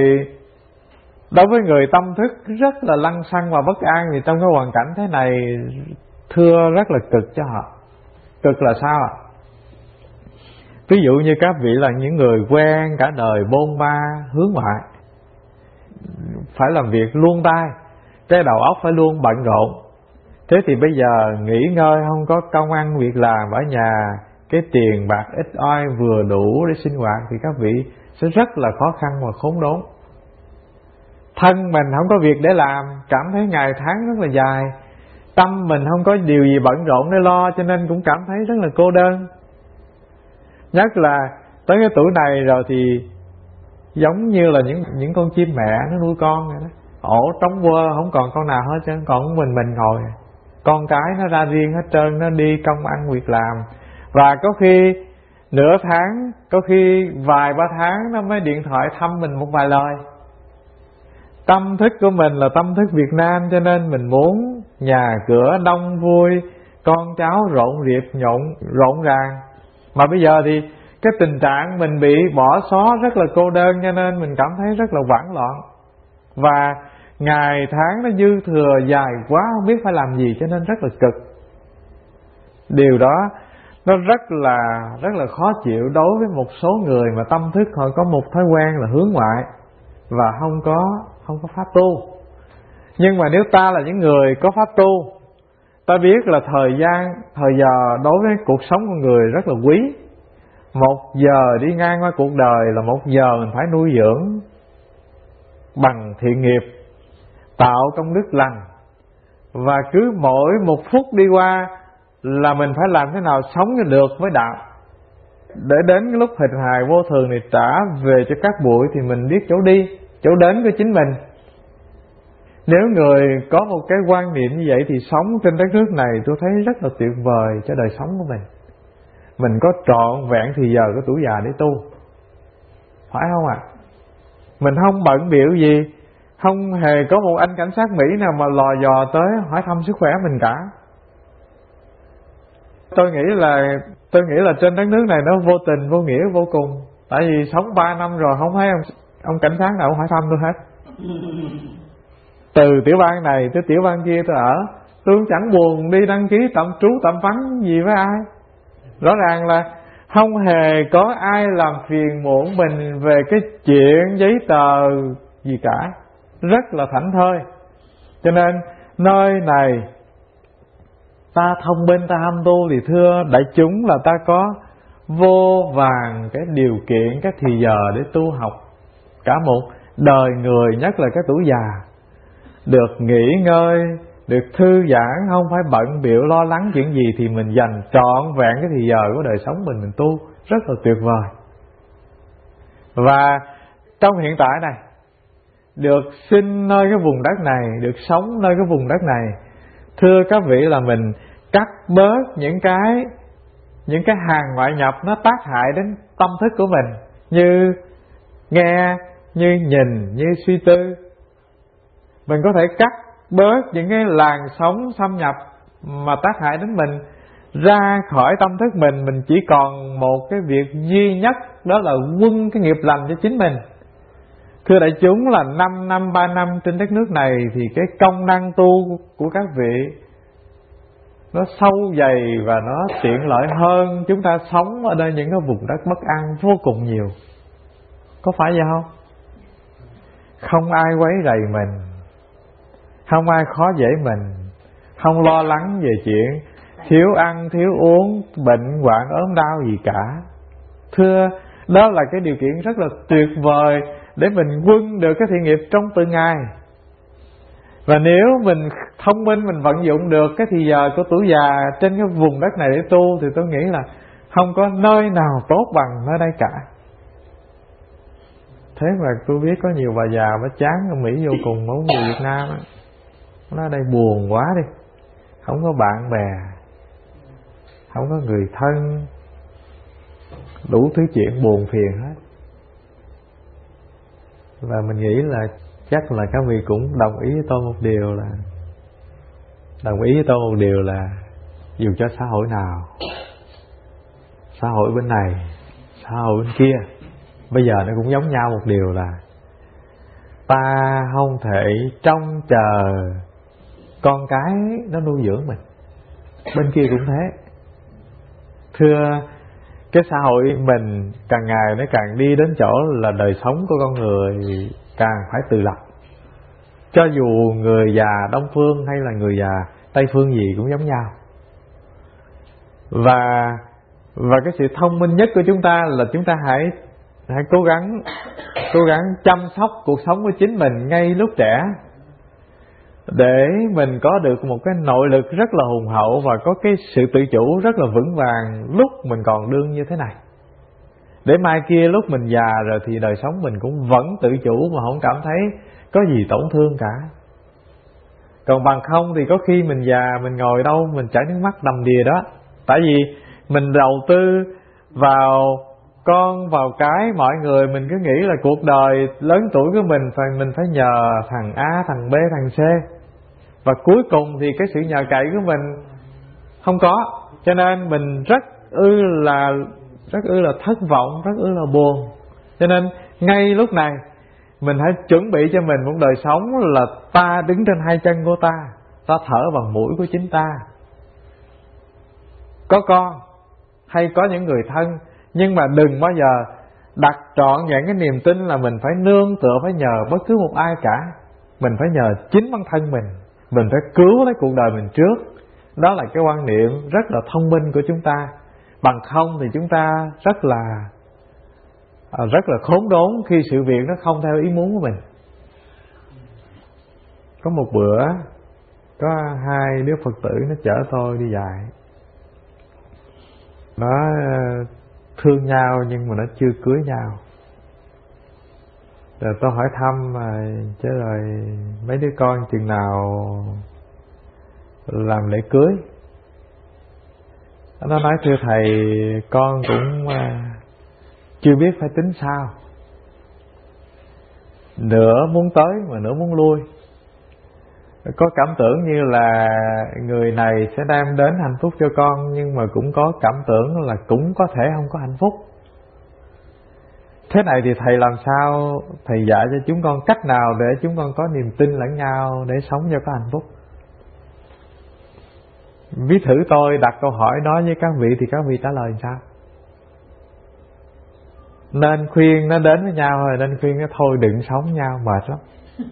người tâm thức rất là lăng xăng và bất an, thì trong cái hoàn cảnh thế này thưa rất là cực cho họ. Cực là sao ạ? Ví dụ như các vị là những người quen cả đời bôn ba hướng ngoại, phải làm việc luôn tay, cái đầu óc phải luôn bận rộn. Thế thì bây giờ nghỉ ngơi không có công ăn việc làm ở nhà, cái tiền bạc ít oi vừa đủ để sinh hoạt, thì các vị sẽ rất là khó khăn và khốn đốn. Thân mình không có việc để làm, cảm thấy ngày tháng rất là dài. Tâm mình không có điều gì bận rộn để lo, cho nên cũng cảm thấy rất là cô đơn. Nhất là tới cái tuổi này rồi thì giống như là những con chim mẹ nó nuôi con vậy đó. Ổ trống quơ, không còn con nào hết trơn, còn mình ngồi. Con cái nó ra riêng hết trơn, nó đi công ăn việc làm. Và có khi nửa tháng, có khi vài ba tháng nó mới điện thoại thăm mình một vài lời. Tâm thức của mình là tâm thức Việt Nam, cho nên mình muốn nhà cửa đông vui, con cháu rộn rịp rộn ràng. Mà bây giờ thì cái tình trạng mình bị bỏ xó rất là cô đơn, cho nên mình cảm thấy rất là hoảng loạn. Và ngày tháng nó dư thừa dài quá, không biết phải làm gì, cho nên rất là cực. Điều đó nó rất là khó chịu đối với một số người mà tâm thức họ có một thói quen là hướng ngoại và không có pháp tu. Nhưng mà nếu ta là những người có pháp tu, ta biết là thời giờ đối với cuộc sống con người rất là quý. 1 giờ đi ngang qua cuộc đời là 1 giờ mình phải nuôi dưỡng bằng thiện nghiệp, tạo công đức lành. Và cứ mỗi 1 phút đi qua là mình phải làm thế nào sống cho được với đạo, để đến cái lúc hình hài vô thường này trả về cho các bụi thì mình biết chỗ đi, chỗ đến của chính mình. Nếu người có một cái quan niệm như vậy thì sống trên đất nước này tôi thấy rất là tuyệt vời cho đời sống của mình. Mình có trọn vẹn thì giờ của tuổi già để tu, phải không ạ? Mình không bận biểu gì, không hề có một anh cảnh sát Mỹ nào mà lò dò tới hỏi thăm sức khỏe mình cả. Tôi nghĩ là trên đất nước này nó vô tình vô nghĩa vô cùng. Tại vì sống 3 năm rồi không thấy ông cảnh sát nào hỏi thăm tôi hết. Từ tiểu bang này tới tiểu bang kia tôi ở, tôi cũng chẳng buồn đi đăng ký tạm trú tạm vắng gì với ai. Rõ ràng là không hề có ai làm phiền muộn mình về cái chuyện giấy tờ gì cả, rất là thảnh thơi. Cho nên nơi này ta thông minh, ta ham tu thì thưa đại chúng là ta có vô vàn cái điều kiện, cái thì giờ để tu học. Cả một đời người, nhất là cái tuổi già, được nghỉ ngơi, được thư giãn, không phải bận bịu lo lắng chuyện gì, thì mình dành trọn vẹn cái thì giờ của đời sống mình tu rất là tuyệt vời. Và trong hiện tại này, được sinh nơi cái vùng đất này, được sống nơi cái vùng đất này, thưa các vị là mình cắt bớt những cái hàng ngoại nhập nó tác hại đến tâm thức của mình, như nghe, như nhìn, như suy tư. Mình có thể cắt bớt những cái làn sóng xâm nhập mà tác hại đến mình ra khỏi tâm thức mình chỉ còn một cái việc duy nhất, đó là quân cái nghiệp lành cho chính mình. Thưa đại chúng là 5 năm 3 năm trên đất nước này thì cái công năng tu của các vị nó sâu dày và nó tiện lợi hơn chúng ta sống ở đây những cái vùng đất bất an vô cùng nhiều. Có phải vậy không? Không ai quấy rầy mình, không ai khó dễ mình, không lo lắng về chuyện thiếu ăn, thiếu uống, bệnh hoạn, ốm đau gì cả. Thưa, đó là cái điều kiện rất là tuyệt vời để mình quân được cái thiện nghiệp trong từng ngày. Và nếu mình thông minh, mình vận dụng được cái thì giờ của tuổi già trên cái vùng đất này để tu, thì tôi nghĩ là không có nơi nào tốt bằng nơi đây cả. Thế mà tôi biết có nhiều bà già bà chán ở Mỹ vô cùng, ở người Việt Nam á, nó ở đây buồn quá đi, không có bạn bè, không có người thân, đủ thứ chuyện buồn phiền hết. Và mình nghĩ là chắc là các vị cũng đồng ý với tôi một điều là dù cho xã hội nào, xã hội bên này, xã hội bên kia, bây giờ nó cũng giống nhau một điều là ta không thể trông chờ con cái nó nuôi dưỡng mình. Bên kia cũng thế. Thưa, cái xã hội mình càng ngày nó càng đi đến chỗ là đời sống của con người càng phải tự lập. Cho dù người già Đông Phương hay là người già Tây Phương gì cũng giống nhau. Và cái sự thông minh nhất của chúng ta là chúng ta hãy cố gắng chăm sóc cuộc sống của chính mình ngay lúc trẻ, để mình có được một cái nội lực rất là hùng hậu và có cái sự tự chủ rất là vững vàng lúc mình còn đương như thế này, để mai kia lúc mình già rồi thì đời sống mình cũng vẫn tự chủ mà không cảm thấy có gì tổn thương cả. Còn bằng không thì có khi mình già, mình ngồi đâu mình chảy nước mắt đầm đìa đó. Tại vì mình đầu tư vào con, vào cái, mọi người mình cứ nghĩ là cuộc đời lớn tuổi của mình phải nhờ thằng A, thằng B, thằng C. Và cuối cùng thì cái sự nhờ cậy của mình không có. Cho nên mình rất ư là thất vọng, rất ư là buồn. Cho nên ngay lúc này mình hãy chuẩn bị cho mình một đời sống là ta đứng trên hai chân của ta thở bằng mũi của chính ta. Có con hay có những người thân, nhưng mà đừng bao giờ đặt trọn vẹn cái niềm tin là mình phải nương tựa, phải nhờ bất cứ một ai cả. Mình phải nhờ chính bản thân mình phải cứu lấy cuộc đời mình trước. Đó là cái quan niệm rất là thông minh của chúng ta. Bằng không thì chúng ta rất là khốn đốn khi sự việc nó không theo ý muốn của mình. Có một bữa có hai đứa Phật tử nó chở tôi đi dạy. Nó thương nhau nhưng mà nó chưa cưới nhau. Rồi tôi hỏi thăm chứ rồi mấy đứa con chừng nào làm lễ cưới. Nó nói thưa thầy, con cũng chưa biết phải tính sao, nửa muốn tới mà nửa muốn lui. Có cảm tưởng như là người này sẽ đem đến hạnh phúc cho con, nhưng mà cũng có cảm tưởng là cũng có thể không có hạnh phúc. Thế này thì thầy làm sao thầy dạy cho chúng con cách nào để chúng con có niềm tin lẫn nhau để sống cho có hạnh phúc? Ví thử tôi đặt câu hỏi đó với các vị thì các vị trả lời sao? Nên khuyên nó đến với nhau rồi nên khuyên nó thôi đừng sống nhau, mệt lắm.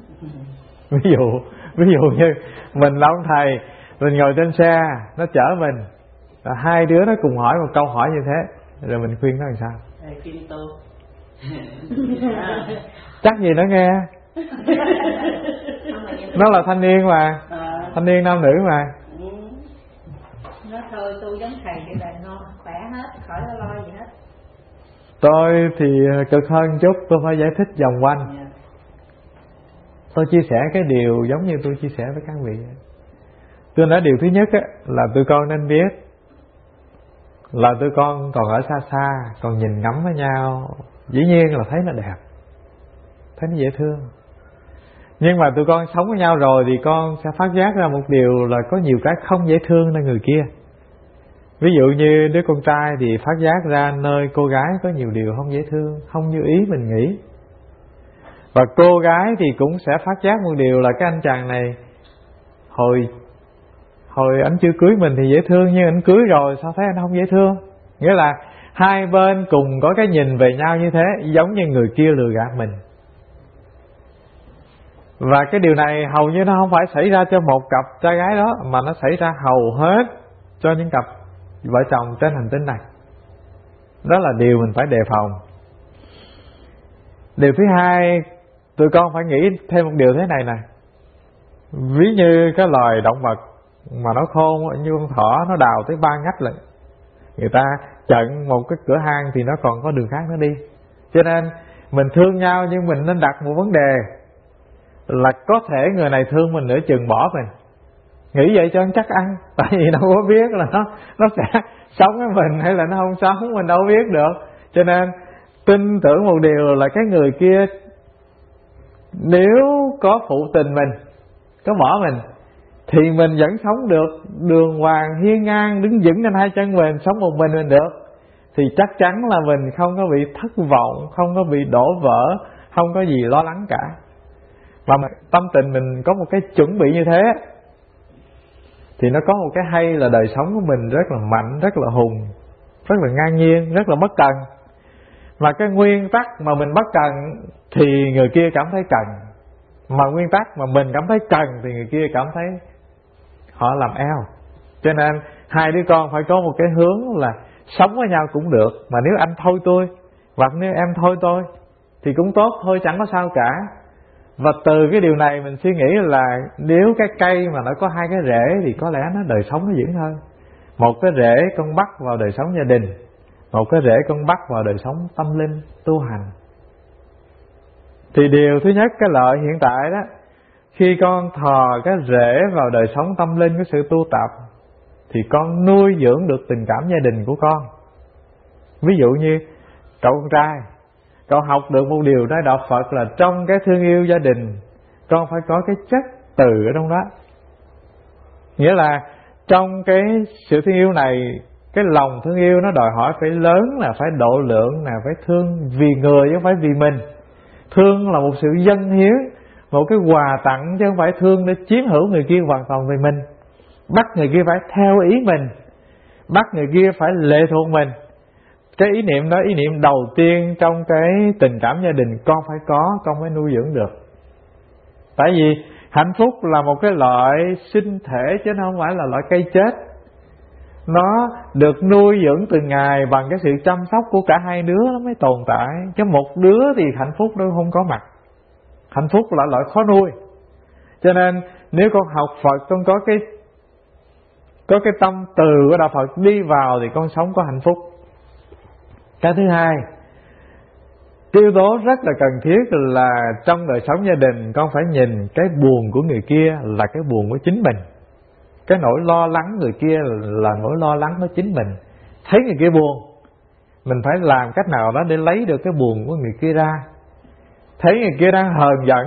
Ví dụ như mình là ông thầy, mình ngồi trên xe, nó chở mình, và hai đứa nó cùng hỏi một câu hỏi như thế, rồi mình khuyên nó làm sao? Chắc gì nó nghe. Nó là thanh niên mà, thanh niên nam nữ mà. Nó thôi tôi giống thầy cái đời ngon, khỏe hết, khỏi lo gì hết. Tôi thì cực hơn chút, tôi phải giải thích vòng quanh. Tôi chia sẻ cái điều giống như tôi chia sẻ với các vị. Tôi nói điều thứ nhất á, là tụi con nên biết là tụi con còn ở xa xa, còn nhìn ngắm với nhau, dĩ nhiên là thấy nó đẹp, thấy nó dễ thương. Nhưng mà tụi con sống với nhau rồi thì con sẽ phát giác ra một điều là có nhiều cái không dễ thương nơi người kia. Ví dụ như đứa con trai thì phát giác ra nơi cô gái có nhiều điều không dễ thương, không như ý mình nghĩ. Và cô gái thì cũng sẽ phát giác một điều là cái anh chàng này hồi anh chưa cưới mình thì dễ thương, nhưng anh cưới rồi sao thấy anh không dễ thương. Nghĩa là hai bên cùng có cái nhìn về nhau như thế, giống như người kia lừa gạt mình. Và cái điều này hầu như nó không phải xảy ra cho một cặp trai gái đó, mà nó xảy ra hầu hết cho những cặp vợ chồng trên hành tinh này. Đó là điều mình phải đề phòng. Điều thứ hai, tụi con phải nghĩ thêm một điều thế này nè. Ví như cái loài động vật mà nó khôn như con thỏ, nó đào tới 3 ngách lận, người ta chặn một cái cửa hang thì nó còn có đường khác nó đi. Cho nên mình thương nhau, nhưng mình nên đặt một vấn đề là có thể người này thương mình nửa chừng bỏ mình. Nghĩ vậy cho chắc ăn. Tại vì đâu có biết là nó sẽ sống với mình hay là nó không sống, mình đâu biết được. Cho nên tin tưởng một điều là cái người kia nếu có phụ tình mình, có bỏ mình, thì mình vẫn sống được đường hoàng hiên ngang, đứng vững trên hai chân mình, sống một mình được. Thì chắc chắn là mình không có bị thất vọng, không có bị đổ vỡ, không có gì lo lắng cả. Mà tâm tình mình có một cái chuẩn bị như thế, thì nó có một cái hay là đời sống của mình rất là mạnh, rất là hùng, rất là ngang nhiên, rất là bất cần. Mà cái nguyên tắc mà mình bất cần thì người kia cảm thấy cần, mà nguyên tắc mà mình cảm thấy cần thì người kia cảm thấy họ làm eo. Cho nên hai đứa con phải có một cái hướng là sống với nhau cũng được, mà nếu anh thôi tôi hoặc nếu em thôi tôi thì cũng tốt thôi, chẳng có sao cả. Và từ cái điều này mình suy nghĩ là nếu cái cây mà nó có hai cái rễ thì có lẽ nó đời sống nó vững hơn. Một cái rễ con bắt vào đời sống gia đình, một cái rễ con bắt vào đời sống tâm linh tu hành. Thì điều thứ nhất, cái lợi hiện tại đó, khi con thò cái rễ vào đời sống tâm linh, cái sự tu tập, thì con nuôi dưỡng được tình cảm gia đình của con. Ví dụ như cậu con trai, cậu học được một điều đó đạo Phật là trong cái thương yêu gia đình, con phải có cái chất từ ở trong đó. Nghĩa là trong cái sự thương yêu này, cái lòng thương yêu nó đòi hỏi phải lớn, là phải độ lượng, là phải thương vì người chứ không phải vì mình. Thương là một sự dâng hiến, một cái quà tặng, chứ không phải thương để chiếm hữu người kia hoàn toàn về mình. Bắt người kia phải theo ý mình, bắt người kia phải lệ thuộc mình. Cái ý niệm đó, ý niệm đầu tiên trong cái tình cảm gia đình con phải có, con mới nuôi dưỡng được. Tại vì hạnh phúc là một cái loại sinh thể chứ nó không phải là loại cây chết. Nó được nuôi dưỡng từng ngày bằng cái sự chăm sóc của cả hai đứa nó mới tồn tại. Chứ một đứa thì hạnh phúc nó không có mặt. Hạnh phúc là loại khó nuôi. Cho nên nếu con học Phật, con có cái tâm từ của đạo Phật đi vào thì con sống có hạnh phúc. Cái thứ hai, yếu tố rất là cần thiết là trong đời sống gia đình con phải nhìn cái buồn của người kia là cái buồn của chính mình. Cái nỗi lo lắng người kia là nỗi lo lắng của chính mình. Thấy người kia buồn, mình phải làm cách nào đó để lấy được cái buồn của người kia ra. Thấy người kia đang hờn giận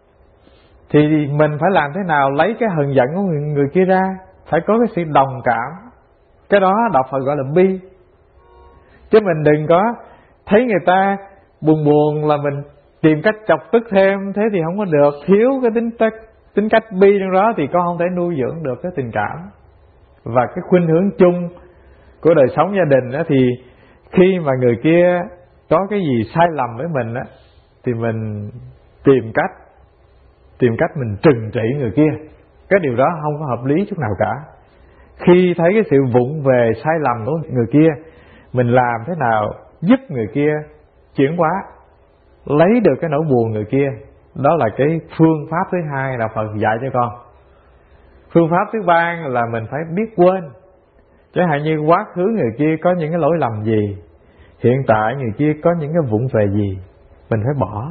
thì mình phải làm thế nào lấy cái hờn giận của người kia ra. Phải có cái sự đồng cảm. Cái đó đạo Phật gọi là bi. Chứ mình đừng có thấy người ta buồn là mình tìm cách chọc tức thêm, thế thì không có được. Thiếu cái tính cách bi trong đó thì con không thể nuôi dưỡng được cái tình cảm. Và cái khuynh hướng chung của đời sống gia đình đó, thì khi mà người kia có cái gì sai lầm với mình đó, thì mình tìm cách mình trừng trị người kia. Cái điều đó không có hợp lý chút nào cả. Khi thấy cái sự vụng về sai lầm của người kia, mình làm thế nào giúp người kia chuyển hóa, lấy được cái nỗi buồn người kia. Đó là cái phương pháp thứ hai là Phật dạy cho con. Phương pháp thứ ba là mình phải biết quên. Chẳng hạn như quá khứ người kia có những cái lỗi lầm gì, hiện tại người kia có những cái vụng về gì, mình phải bỏ.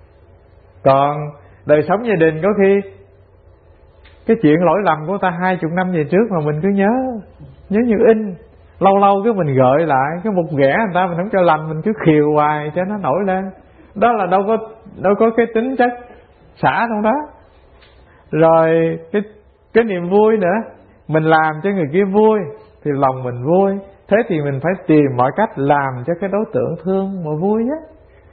Còn đời sống gia đình có khi cái chuyện lỗi lầm của ta 20 năm về trước mà mình cứ nhớ như in. Lâu lâu cái mình gợi lại, cái một ghẻ người ta mình không cho lành, mình cứ khiều hoài cho nó nổi lên. Đó là đâu có cái tính chất xả trong đó. Rồi cái niềm vui nữa, mình làm cho người kia vui thì lòng mình vui. Thế thì mình phải tìm mọi cách làm cho cái đối tượng thương mà vui á.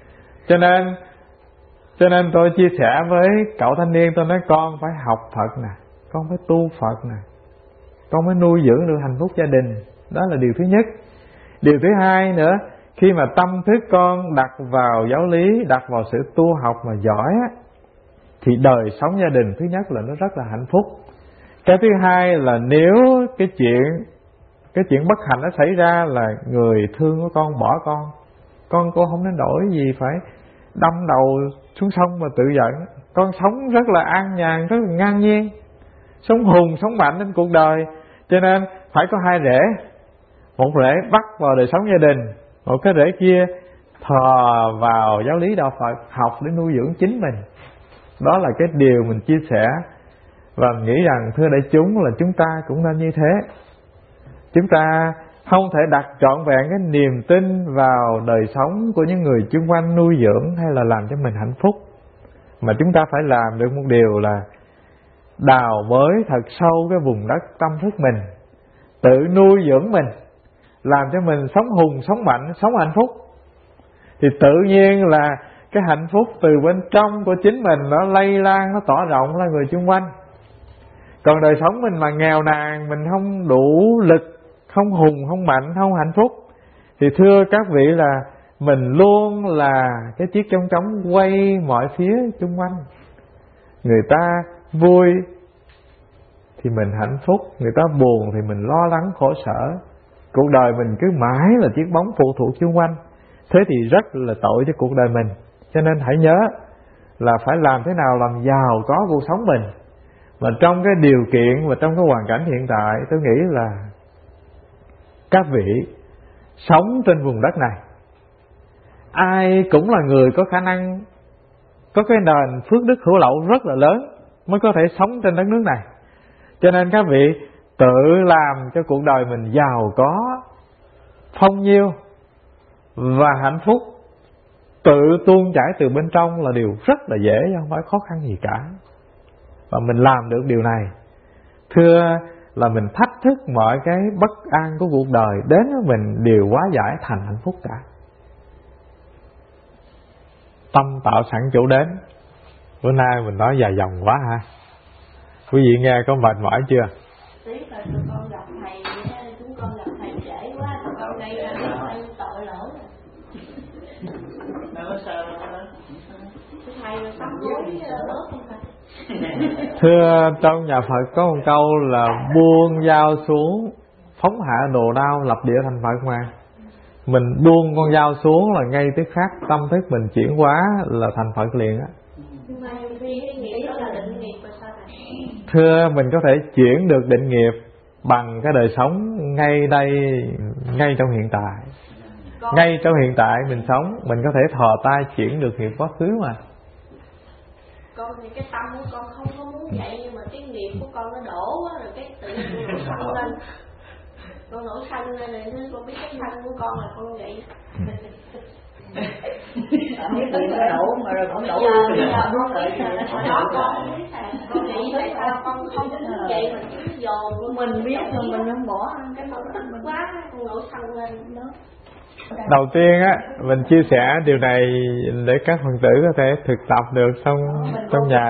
Cho nên tôi chia sẻ với cậu thanh niên, tôi nói con phải học Phật nè, con phải tu Phật nè, con mới nuôi dưỡng được hạnh phúc gia đình. Đó là điều thứ nhất. Điều thứ hai nữa, khi mà tâm thức con đặt vào giáo lý, đặt vào sự tu học mà giỏi á, thì đời sống gia đình thứ nhất là nó rất là hạnh phúc. Cái thứ hai là nếu cái chuyện bất hạnh nó xảy ra là người thương của con bỏ con không nên đổi gì phải đâm đầu xuống sông mà tự giận. Con sống rất là an nhàn, rất là ngang nhiên, sống hùng, sống mạnh trên cuộc đời. Cho nên phải có hai rễ. Một rễ bắt vào đời sống gia đình, một cái rễ kia thò vào giáo lý đạo Phật, học để nuôi dưỡng chính mình. Đó là cái điều mình chia sẻ. Và nghĩ rằng thưa đại chúng là chúng ta cũng nên như thế. Chúng ta không thể đặt trọn vẹn cái niềm tin vào đời sống của những người xung quanh nuôi dưỡng hay là làm cho mình hạnh phúc, mà chúng ta phải làm được một điều là đào bới thật sâu cái vùng đất tâm thức mình, tự nuôi dưỡng mình, làm cho mình sống hùng, sống mạnh, sống hạnh phúc. Thì tự nhiên là cái hạnh phúc từ bên trong của chính mình nó lây lan, nó tỏ rộng ra người xung quanh. Còn đời sống mình mà nghèo nàn, mình không đủ lực, không hùng, không mạnh, không hạnh phúc, thì thưa các vị là mình luôn là cái chiếc chong chóng quay mọi phía xung quanh. Người ta vui thì mình hạnh phúc, người ta buồn thì mình lo lắng khổ sở. Cuộc đời mình cứ mãi là chiếc bóng phụ thuộc xung quanh. Thế thì rất là tội cho cuộc đời mình. Cho nên hãy nhớ là phải làm thế nào làm giàu có cuộc sống mình. Mà trong cái điều kiện và trong cái hoàn cảnh hiện tại, tôi nghĩ là các vị sống trên vùng đất này, ai cũng là người có khả năng, có cái nền phước đức hữu lậu rất là lớn mới có thể sống trên đất nước này. Cho nên các vị tự làm cho cuộc đời mình giàu có, phong nhiêu và hạnh phúc, tự tuôn chảy từ bên trong là điều rất là dễ, không phải khó khăn gì cả. Và mình làm được điều này, thưa là mình thách thức mọi cái bất an của cuộc đời đến với mình đều hóa giải thành hạnh phúc cả. Tâm tạo sẵn chỗ đến. Bữa nay mình nói dài dòng quá ha. Quý vị nghe có mệt mỏi chưa? Tiếc là tụi con gặp thầy, chúng con gặp thầy trễ quá, tụi con gây ra cái tội lỗi. Đâu có sao đâu đó. Thầy là sắp gối bớt không thầy? Thưa, trong nhà Phật có một câu là buông dao xuống, phóng hạ đồ đao, lập địa thành Phật mà. Mình buông con dao xuống là ngay tức khắc tâm thức mình chuyển hóa là thành Phật liền á. Nhưng mà nhiều khi cái nghiệp đó là định nghiệp rồi sao thầy? Thưa, mình có thể chuyển được định nghiệp bằng cái đời sống ngay đây, ngay trong hiện tại. Ngay trong hiện tại mình sống, mình có thể thò tay chuyển được nghiệp quá khứ mà. Con thì cái tâm của con không có muốn vậy, nhưng mà cái nghiệp của con nó đổ quá rồi cái tự nhiên nổi sân lên. Con nổi sân lên rồi nên con biết cái sân của con là con vậy. Biết tự nó đổ mà rồi cũng đổ Giờ luôn. con biết là hồi đó con không biết thầy, con nghĩ tại sao con không có muốn vậy mà cứ dồn của Mình biết rồi mình không bỏ cái con tức quá, con nổi sân lên đó. Đầu tiên á, mình chia sẻ điều này để các phần tử có thể thực tập được trong nhà.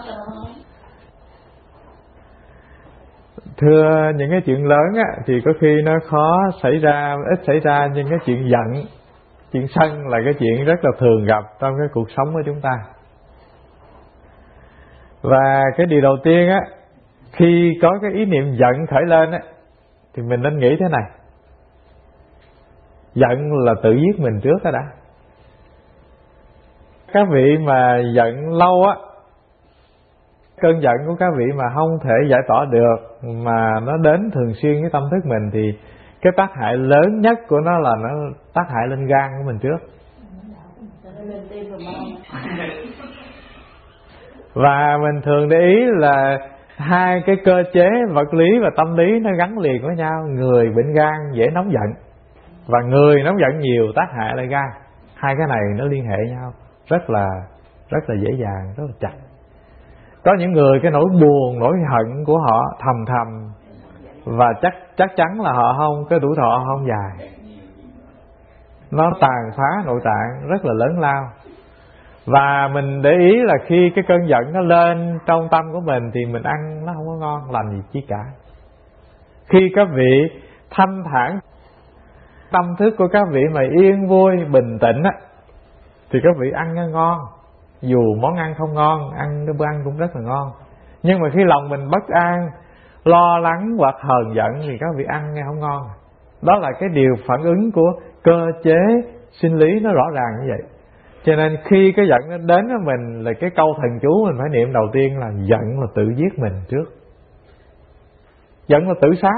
Thưa, những cái chuyện lớn á thì có khi nó khó xảy ra, ít xảy ra, nhưng cái chuyện giận, chuyện sân là cái chuyện rất là thường gặp trong cái cuộc sống của chúng ta. Và cái điều đầu tiên á, khi có cái ý niệm giận khởi lên á, thì mình nên nghĩ thế này: giận là tự giết mình trước đó đã. Các vị mà giận lâu á, cơn giận của các vị mà không thể giải tỏa được, mà nó đến thường xuyên với tâm thức mình, thì cái tác hại lớn nhất của nó là nó tác hại lên gan của mình trước. Và mình thường để ý là hai cái cơ chế vật lý và tâm lý nó gắn liền với nhau. Người bệnh gan dễ nóng giận, và người nóng giận nhiều tác hại lên gan. Hai cái này nó liên hệ nhau rất là dễ dàng, rất là chặt. Có những người cái nỗi buồn, nỗi hận của họ thầm và chắc chắn là họ không, cái tuổi thọ họ không dài. Nó tàn phá nội tạng rất là lớn lao. Và mình để ý là khi cái cơn giận nó lên trong tâm của mình thì mình ăn nó không có ngon, làm gì chi cả. Khi các vị thanh thản, tâm thức của các vị mà yên vui, bình tĩnh á, thì các vị ăn nó ngon. Dù món ăn không ngon, ăn cái bữa ăn cũng rất là ngon. Nhưng mà khi lòng mình bất an, lo lắng hoặc hờn giận thì các vị ăn nghe không ngon. Đó là cái điều phản ứng của cơ chế sinh lý nó rõ ràng như vậy. Cho nên khi cái giận nó đến với mình, là cái câu thần chú mình phải niệm đầu tiên là giận là tự giết mình trước. Giận là tự sát.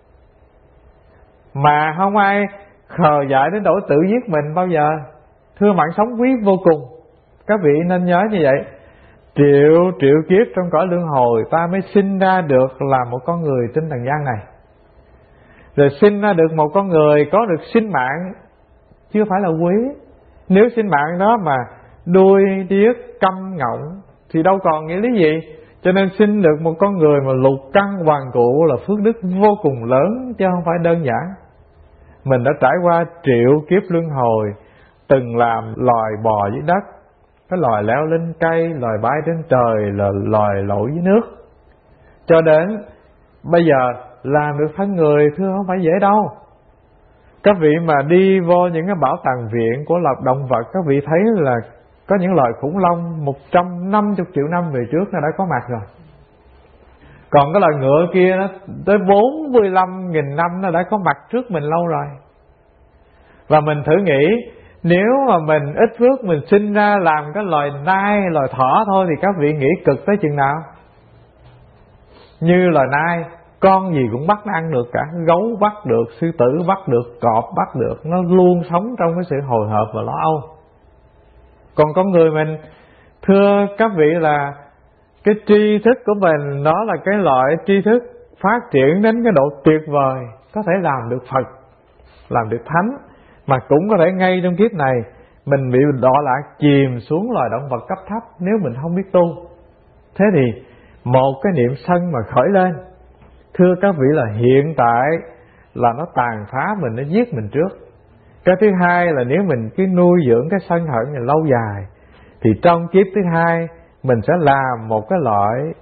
Mà không ai khờ dại đến nỗi tự giết mình bao giờ. Thưa, mạng sống quý vô cùng. Các vị nên nhớ như vậy. Triệu kiếp trong cõi luân hồi ta mới sinh ra được là một con người trên trần gian này. Rồi sinh ra được một con người có được sinh mạng chưa phải là quý. Nếu sinh mạng đó mà đuôi điếc câm ngọng thì đâu còn nghĩa lý gì. Cho nên sinh được một con người mà lục căn hoàn cụ là phước đức vô cùng lớn, chứ không phải đơn giản. Mình đã trải qua triệu kiếp luân hồi, từng làm loài bò dưới đất, cái loài leo lên cây, loài bay trên trời, là loài lội dưới nước, cho đến bây giờ làm được thân người. Thưa, không phải dễ đâu. Các vị mà đi vô những cái bảo tàng viện của loài động vật, các vị thấy là có những loài khủng long 150 triệu năm về trước nó đã có mặt rồi. Còn cái loài ngựa kia nó tới 45.000 năm nó đã có mặt trước mình lâu rồi. Và mình thử nghĩ, nếu mà mình ít phước, mình sinh ra làm cái loài nai, loài thỏ thôi, thì các vị nghĩ cực tới chừng nào? Như loài nai, con gì cũng bắt nó ăn được cả. Gấu bắt được, sư tử bắt được, cọp bắt được. Nó luôn sống trong cái sự hồi hộp và lo âu. Còn con người mình, thưa các vị, là cái tri thức của mình, đó là cái loại tri thức phát triển đến cái độ tuyệt vời, có thể làm được Phật, làm được Thánh, mà cũng có thể ngay trong kiếp này mình bị đọa lạc chìm xuống loài động vật cấp thấp nếu mình không biết tu. Thế thì một cái niệm sân mà khởi lên, thưa các vị, là hiện tại là nó tàn phá mình, nó giết mình trước. Cái thứ hai là nếu mình cứ nuôi dưỡng cái sân hận này lâu dài, thì trong kiếp thứ hai mình sẽ làm một cái loại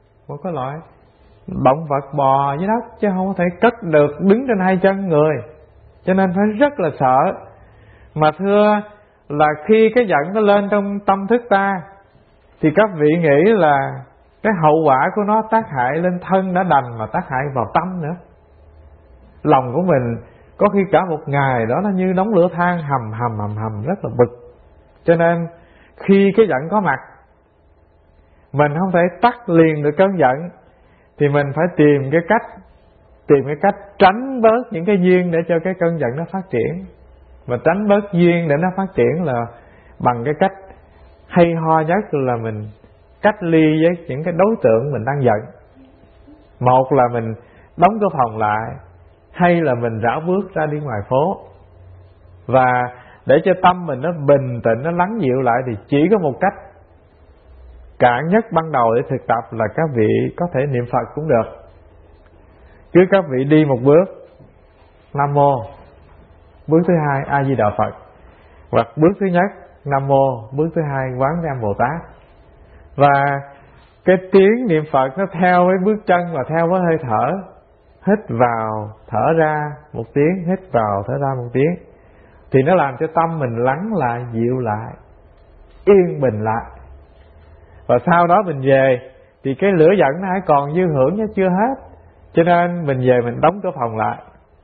động vật bò dưới đất, chứ không có thể cất được đứng trên hai chân người. Cho nên phải rất là sợ. Mà thưa, là khi cái giận nó lên trong tâm thức ta, thì các vị nghĩ là cái hậu quả của nó tác hại lên thân đã đành, mà tác hại vào tâm nữa. Lòng của mình có khi cả một ngày đó nó như đống lửa than hầm rất là bực. Cho nên khi cái giận có mặt, mình không thể tắt liền được cơn giận, thì mình phải tìm cái cách tránh bớt những cái duyên để cho cái cơn giận nó phát triển. Và tránh bớt duyên để nó phát triển là bằng cái cách hay ho nhất là mình cách ly với những cái đối tượng mình đang giận. Một là mình đóng cửa phòng lại, hay là mình rảo bước ra đi ngoài phố. Và để cho tâm mình nó bình tĩnh, nó lắng dịu lại, thì chỉ có một cách cạn nhất ban đầu để thực tập là các vị có thể niệm Phật cũng được. Cứ các vị đi một bước Nam Mô, bước thứ hai A Di Đà Phật, hoặc bước thứ nhất Nam Mô, bước thứ hai Quán Thế Âm Bồ Tát. Và cái tiếng niệm Phật nó theo với bước chân và theo với hơi thở. Hít vào, thở ra một tiếng, hít vào, thở ra một tiếng, thì nó làm cho tâm mình lắng lại, dịu lại, yên bình lại. Và sau đó mình về thì cái lửa giận nó hãy còn dư hưởng, nó chưa hết. Cho nên mình về mình đóng cửa phòng lại,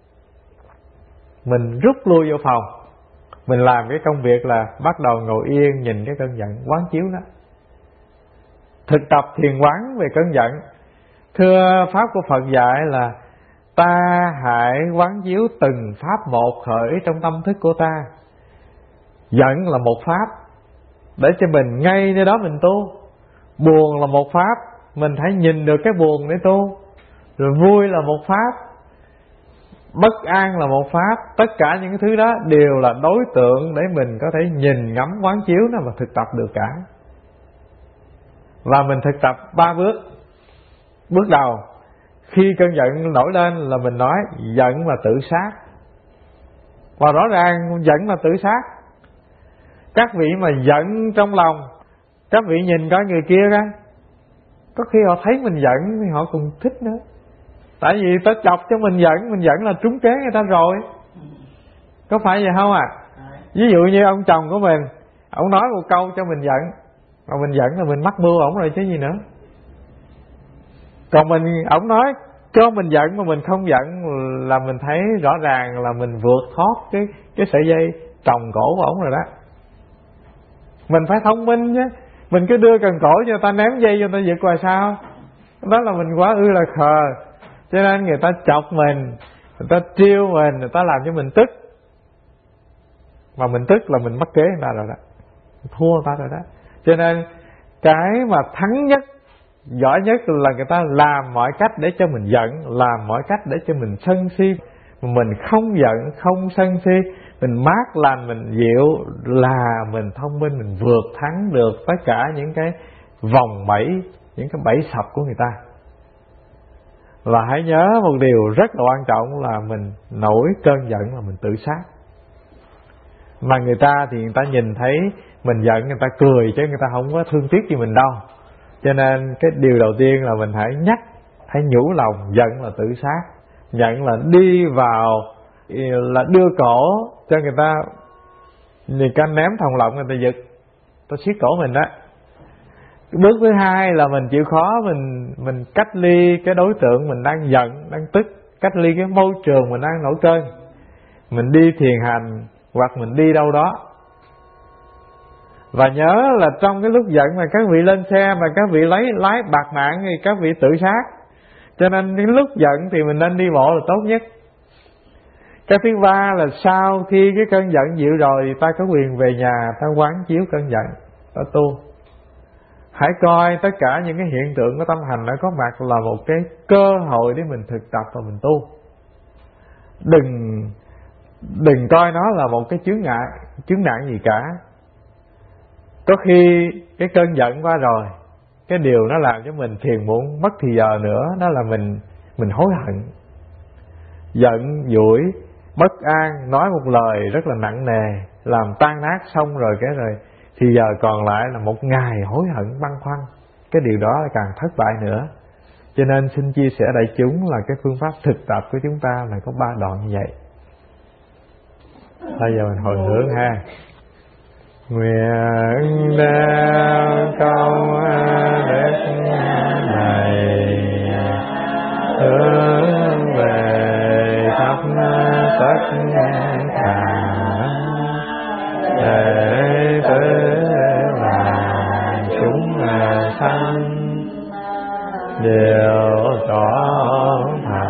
mình rút lui vô phòng, mình làm cái công việc là bắt đầu ngồi yên nhìn cái cơn giận, quán chiếu đó. Thực tập thiền quán về cơn giận. Thưa, pháp của Phật dạy là ta hãy quán chiếu từng pháp một khởi trong tâm thức của ta. Giận là một pháp để cho mình ngay nơi đó mình tu. Buồn là một pháp, mình phải nhìn được cái buồn để tu. Rồi vui là một pháp, bất an là một pháp. Tất cả những cái thứ đó đều là đối tượng để mình có thể nhìn ngắm quán chiếu nó mà thực tập được cả. Và mình thực tập 3 bước. Bước đầu, khi cơn giận nổi lên là mình nói giận là tự sát. Và rõ ràng giận là tự sát. Các vị mà giận trong lòng, các vị nhìn coi người kia ra, có khi họ thấy mình giận thì họ cũng thích nữa. Tại vì ta chọc cho mình giận là trúng kế người ta rồi. Có phải vậy không à? Ví dụ như ông chồng của mình, ông nói một câu cho mình giận, mà mình giận là mình mắc mưu ổng rồi chứ gì nữa. Còn ổng nói cho mình giận mà mình không giận là mình thấy rõ ràng là mình vượt thoát cái sợi dây trồng cổ của ổng rồi đó. Mình phải thông minh chứ. Mình cứ đưa cần cổ cho người ta, ném dây cho người ta giật hoài sao? Đó là mình quá ư là khờ. Cho nên người ta chọc mình, người ta trêu mình, người ta làm cho mình tức. Mà mình tức là mình mắc kế người ta rồi đó, thua người ta rồi đó. Cho nên cái mà thắng nhất, giỏi nhất là người ta làm mọi cách để cho mình giận, làm mọi cách để cho mình sân si. Mình không giận, không sân si, mình mát lành, mình dịu là mình thông minh, mình vượt thắng được tất cả những cái vòng bẫy, những cái bẫy sập của người ta. Và hãy nhớ một điều rất là quan trọng là mình nổi cơn giận là mình tự sát. Mà người ta thì người ta nhìn thấy mình giận người ta cười chứ người ta không có thương tiếc gì mình đâu. Cho nên cái điều đầu tiên là mình hãy nhắc, hãy nhủ lòng giận là tự sát. Giận là đi vào, là đưa cổ cho người ta ném thòng lọng người ta giật, ta siết cổ mình đó. Bước thứ hai là mình chịu khó, mình cách ly cái đối tượng mình đang giận, đang tức, cách ly cái môi trường mình đang nổi cơn. Mình đi thiền hành hoặc mình đi đâu đó. Và nhớ là trong cái lúc giận mà các vị lên xe mà các vị lái bạt mạng thì các vị tự sát. Cho nên cái lúc giận thì mình nên đi bộ là tốt nhất. Cái thứ ba là sau khi cái cơn giận dịu rồi thì ta có quyền về nhà, ta quán chiếu cơn giận, ta tu. Hãy coi tất cả những cái hiện tượng của tâm hành đã có mặt là một cái cơ hội để mình thực tập và mình tu. Đừng coi nó là một cái chướng ngại gì cả. Có khi cái cơn giận qua rồi, cái điều nó làm cho mình phiền muộn mất thì giờ nữa, đó là mình hối hận, giận dỗi, bất an, nói một lời rất là nặng nề, làm tan nát xong rồi thì giờ còn lại là một ngày hối hận băn khoăn. Cái điều đó là càng thất bại nữa. Cho nên xin chia sẻ đại chúng là cái phương pháp thực tập của chúng ta là có 3 đoạn như vậy. Bây giờ mình hồi hướng ha. Nguyện đeo câu đất này hướng về khắp tất cả để tới là chúng sanh đều tỏ thành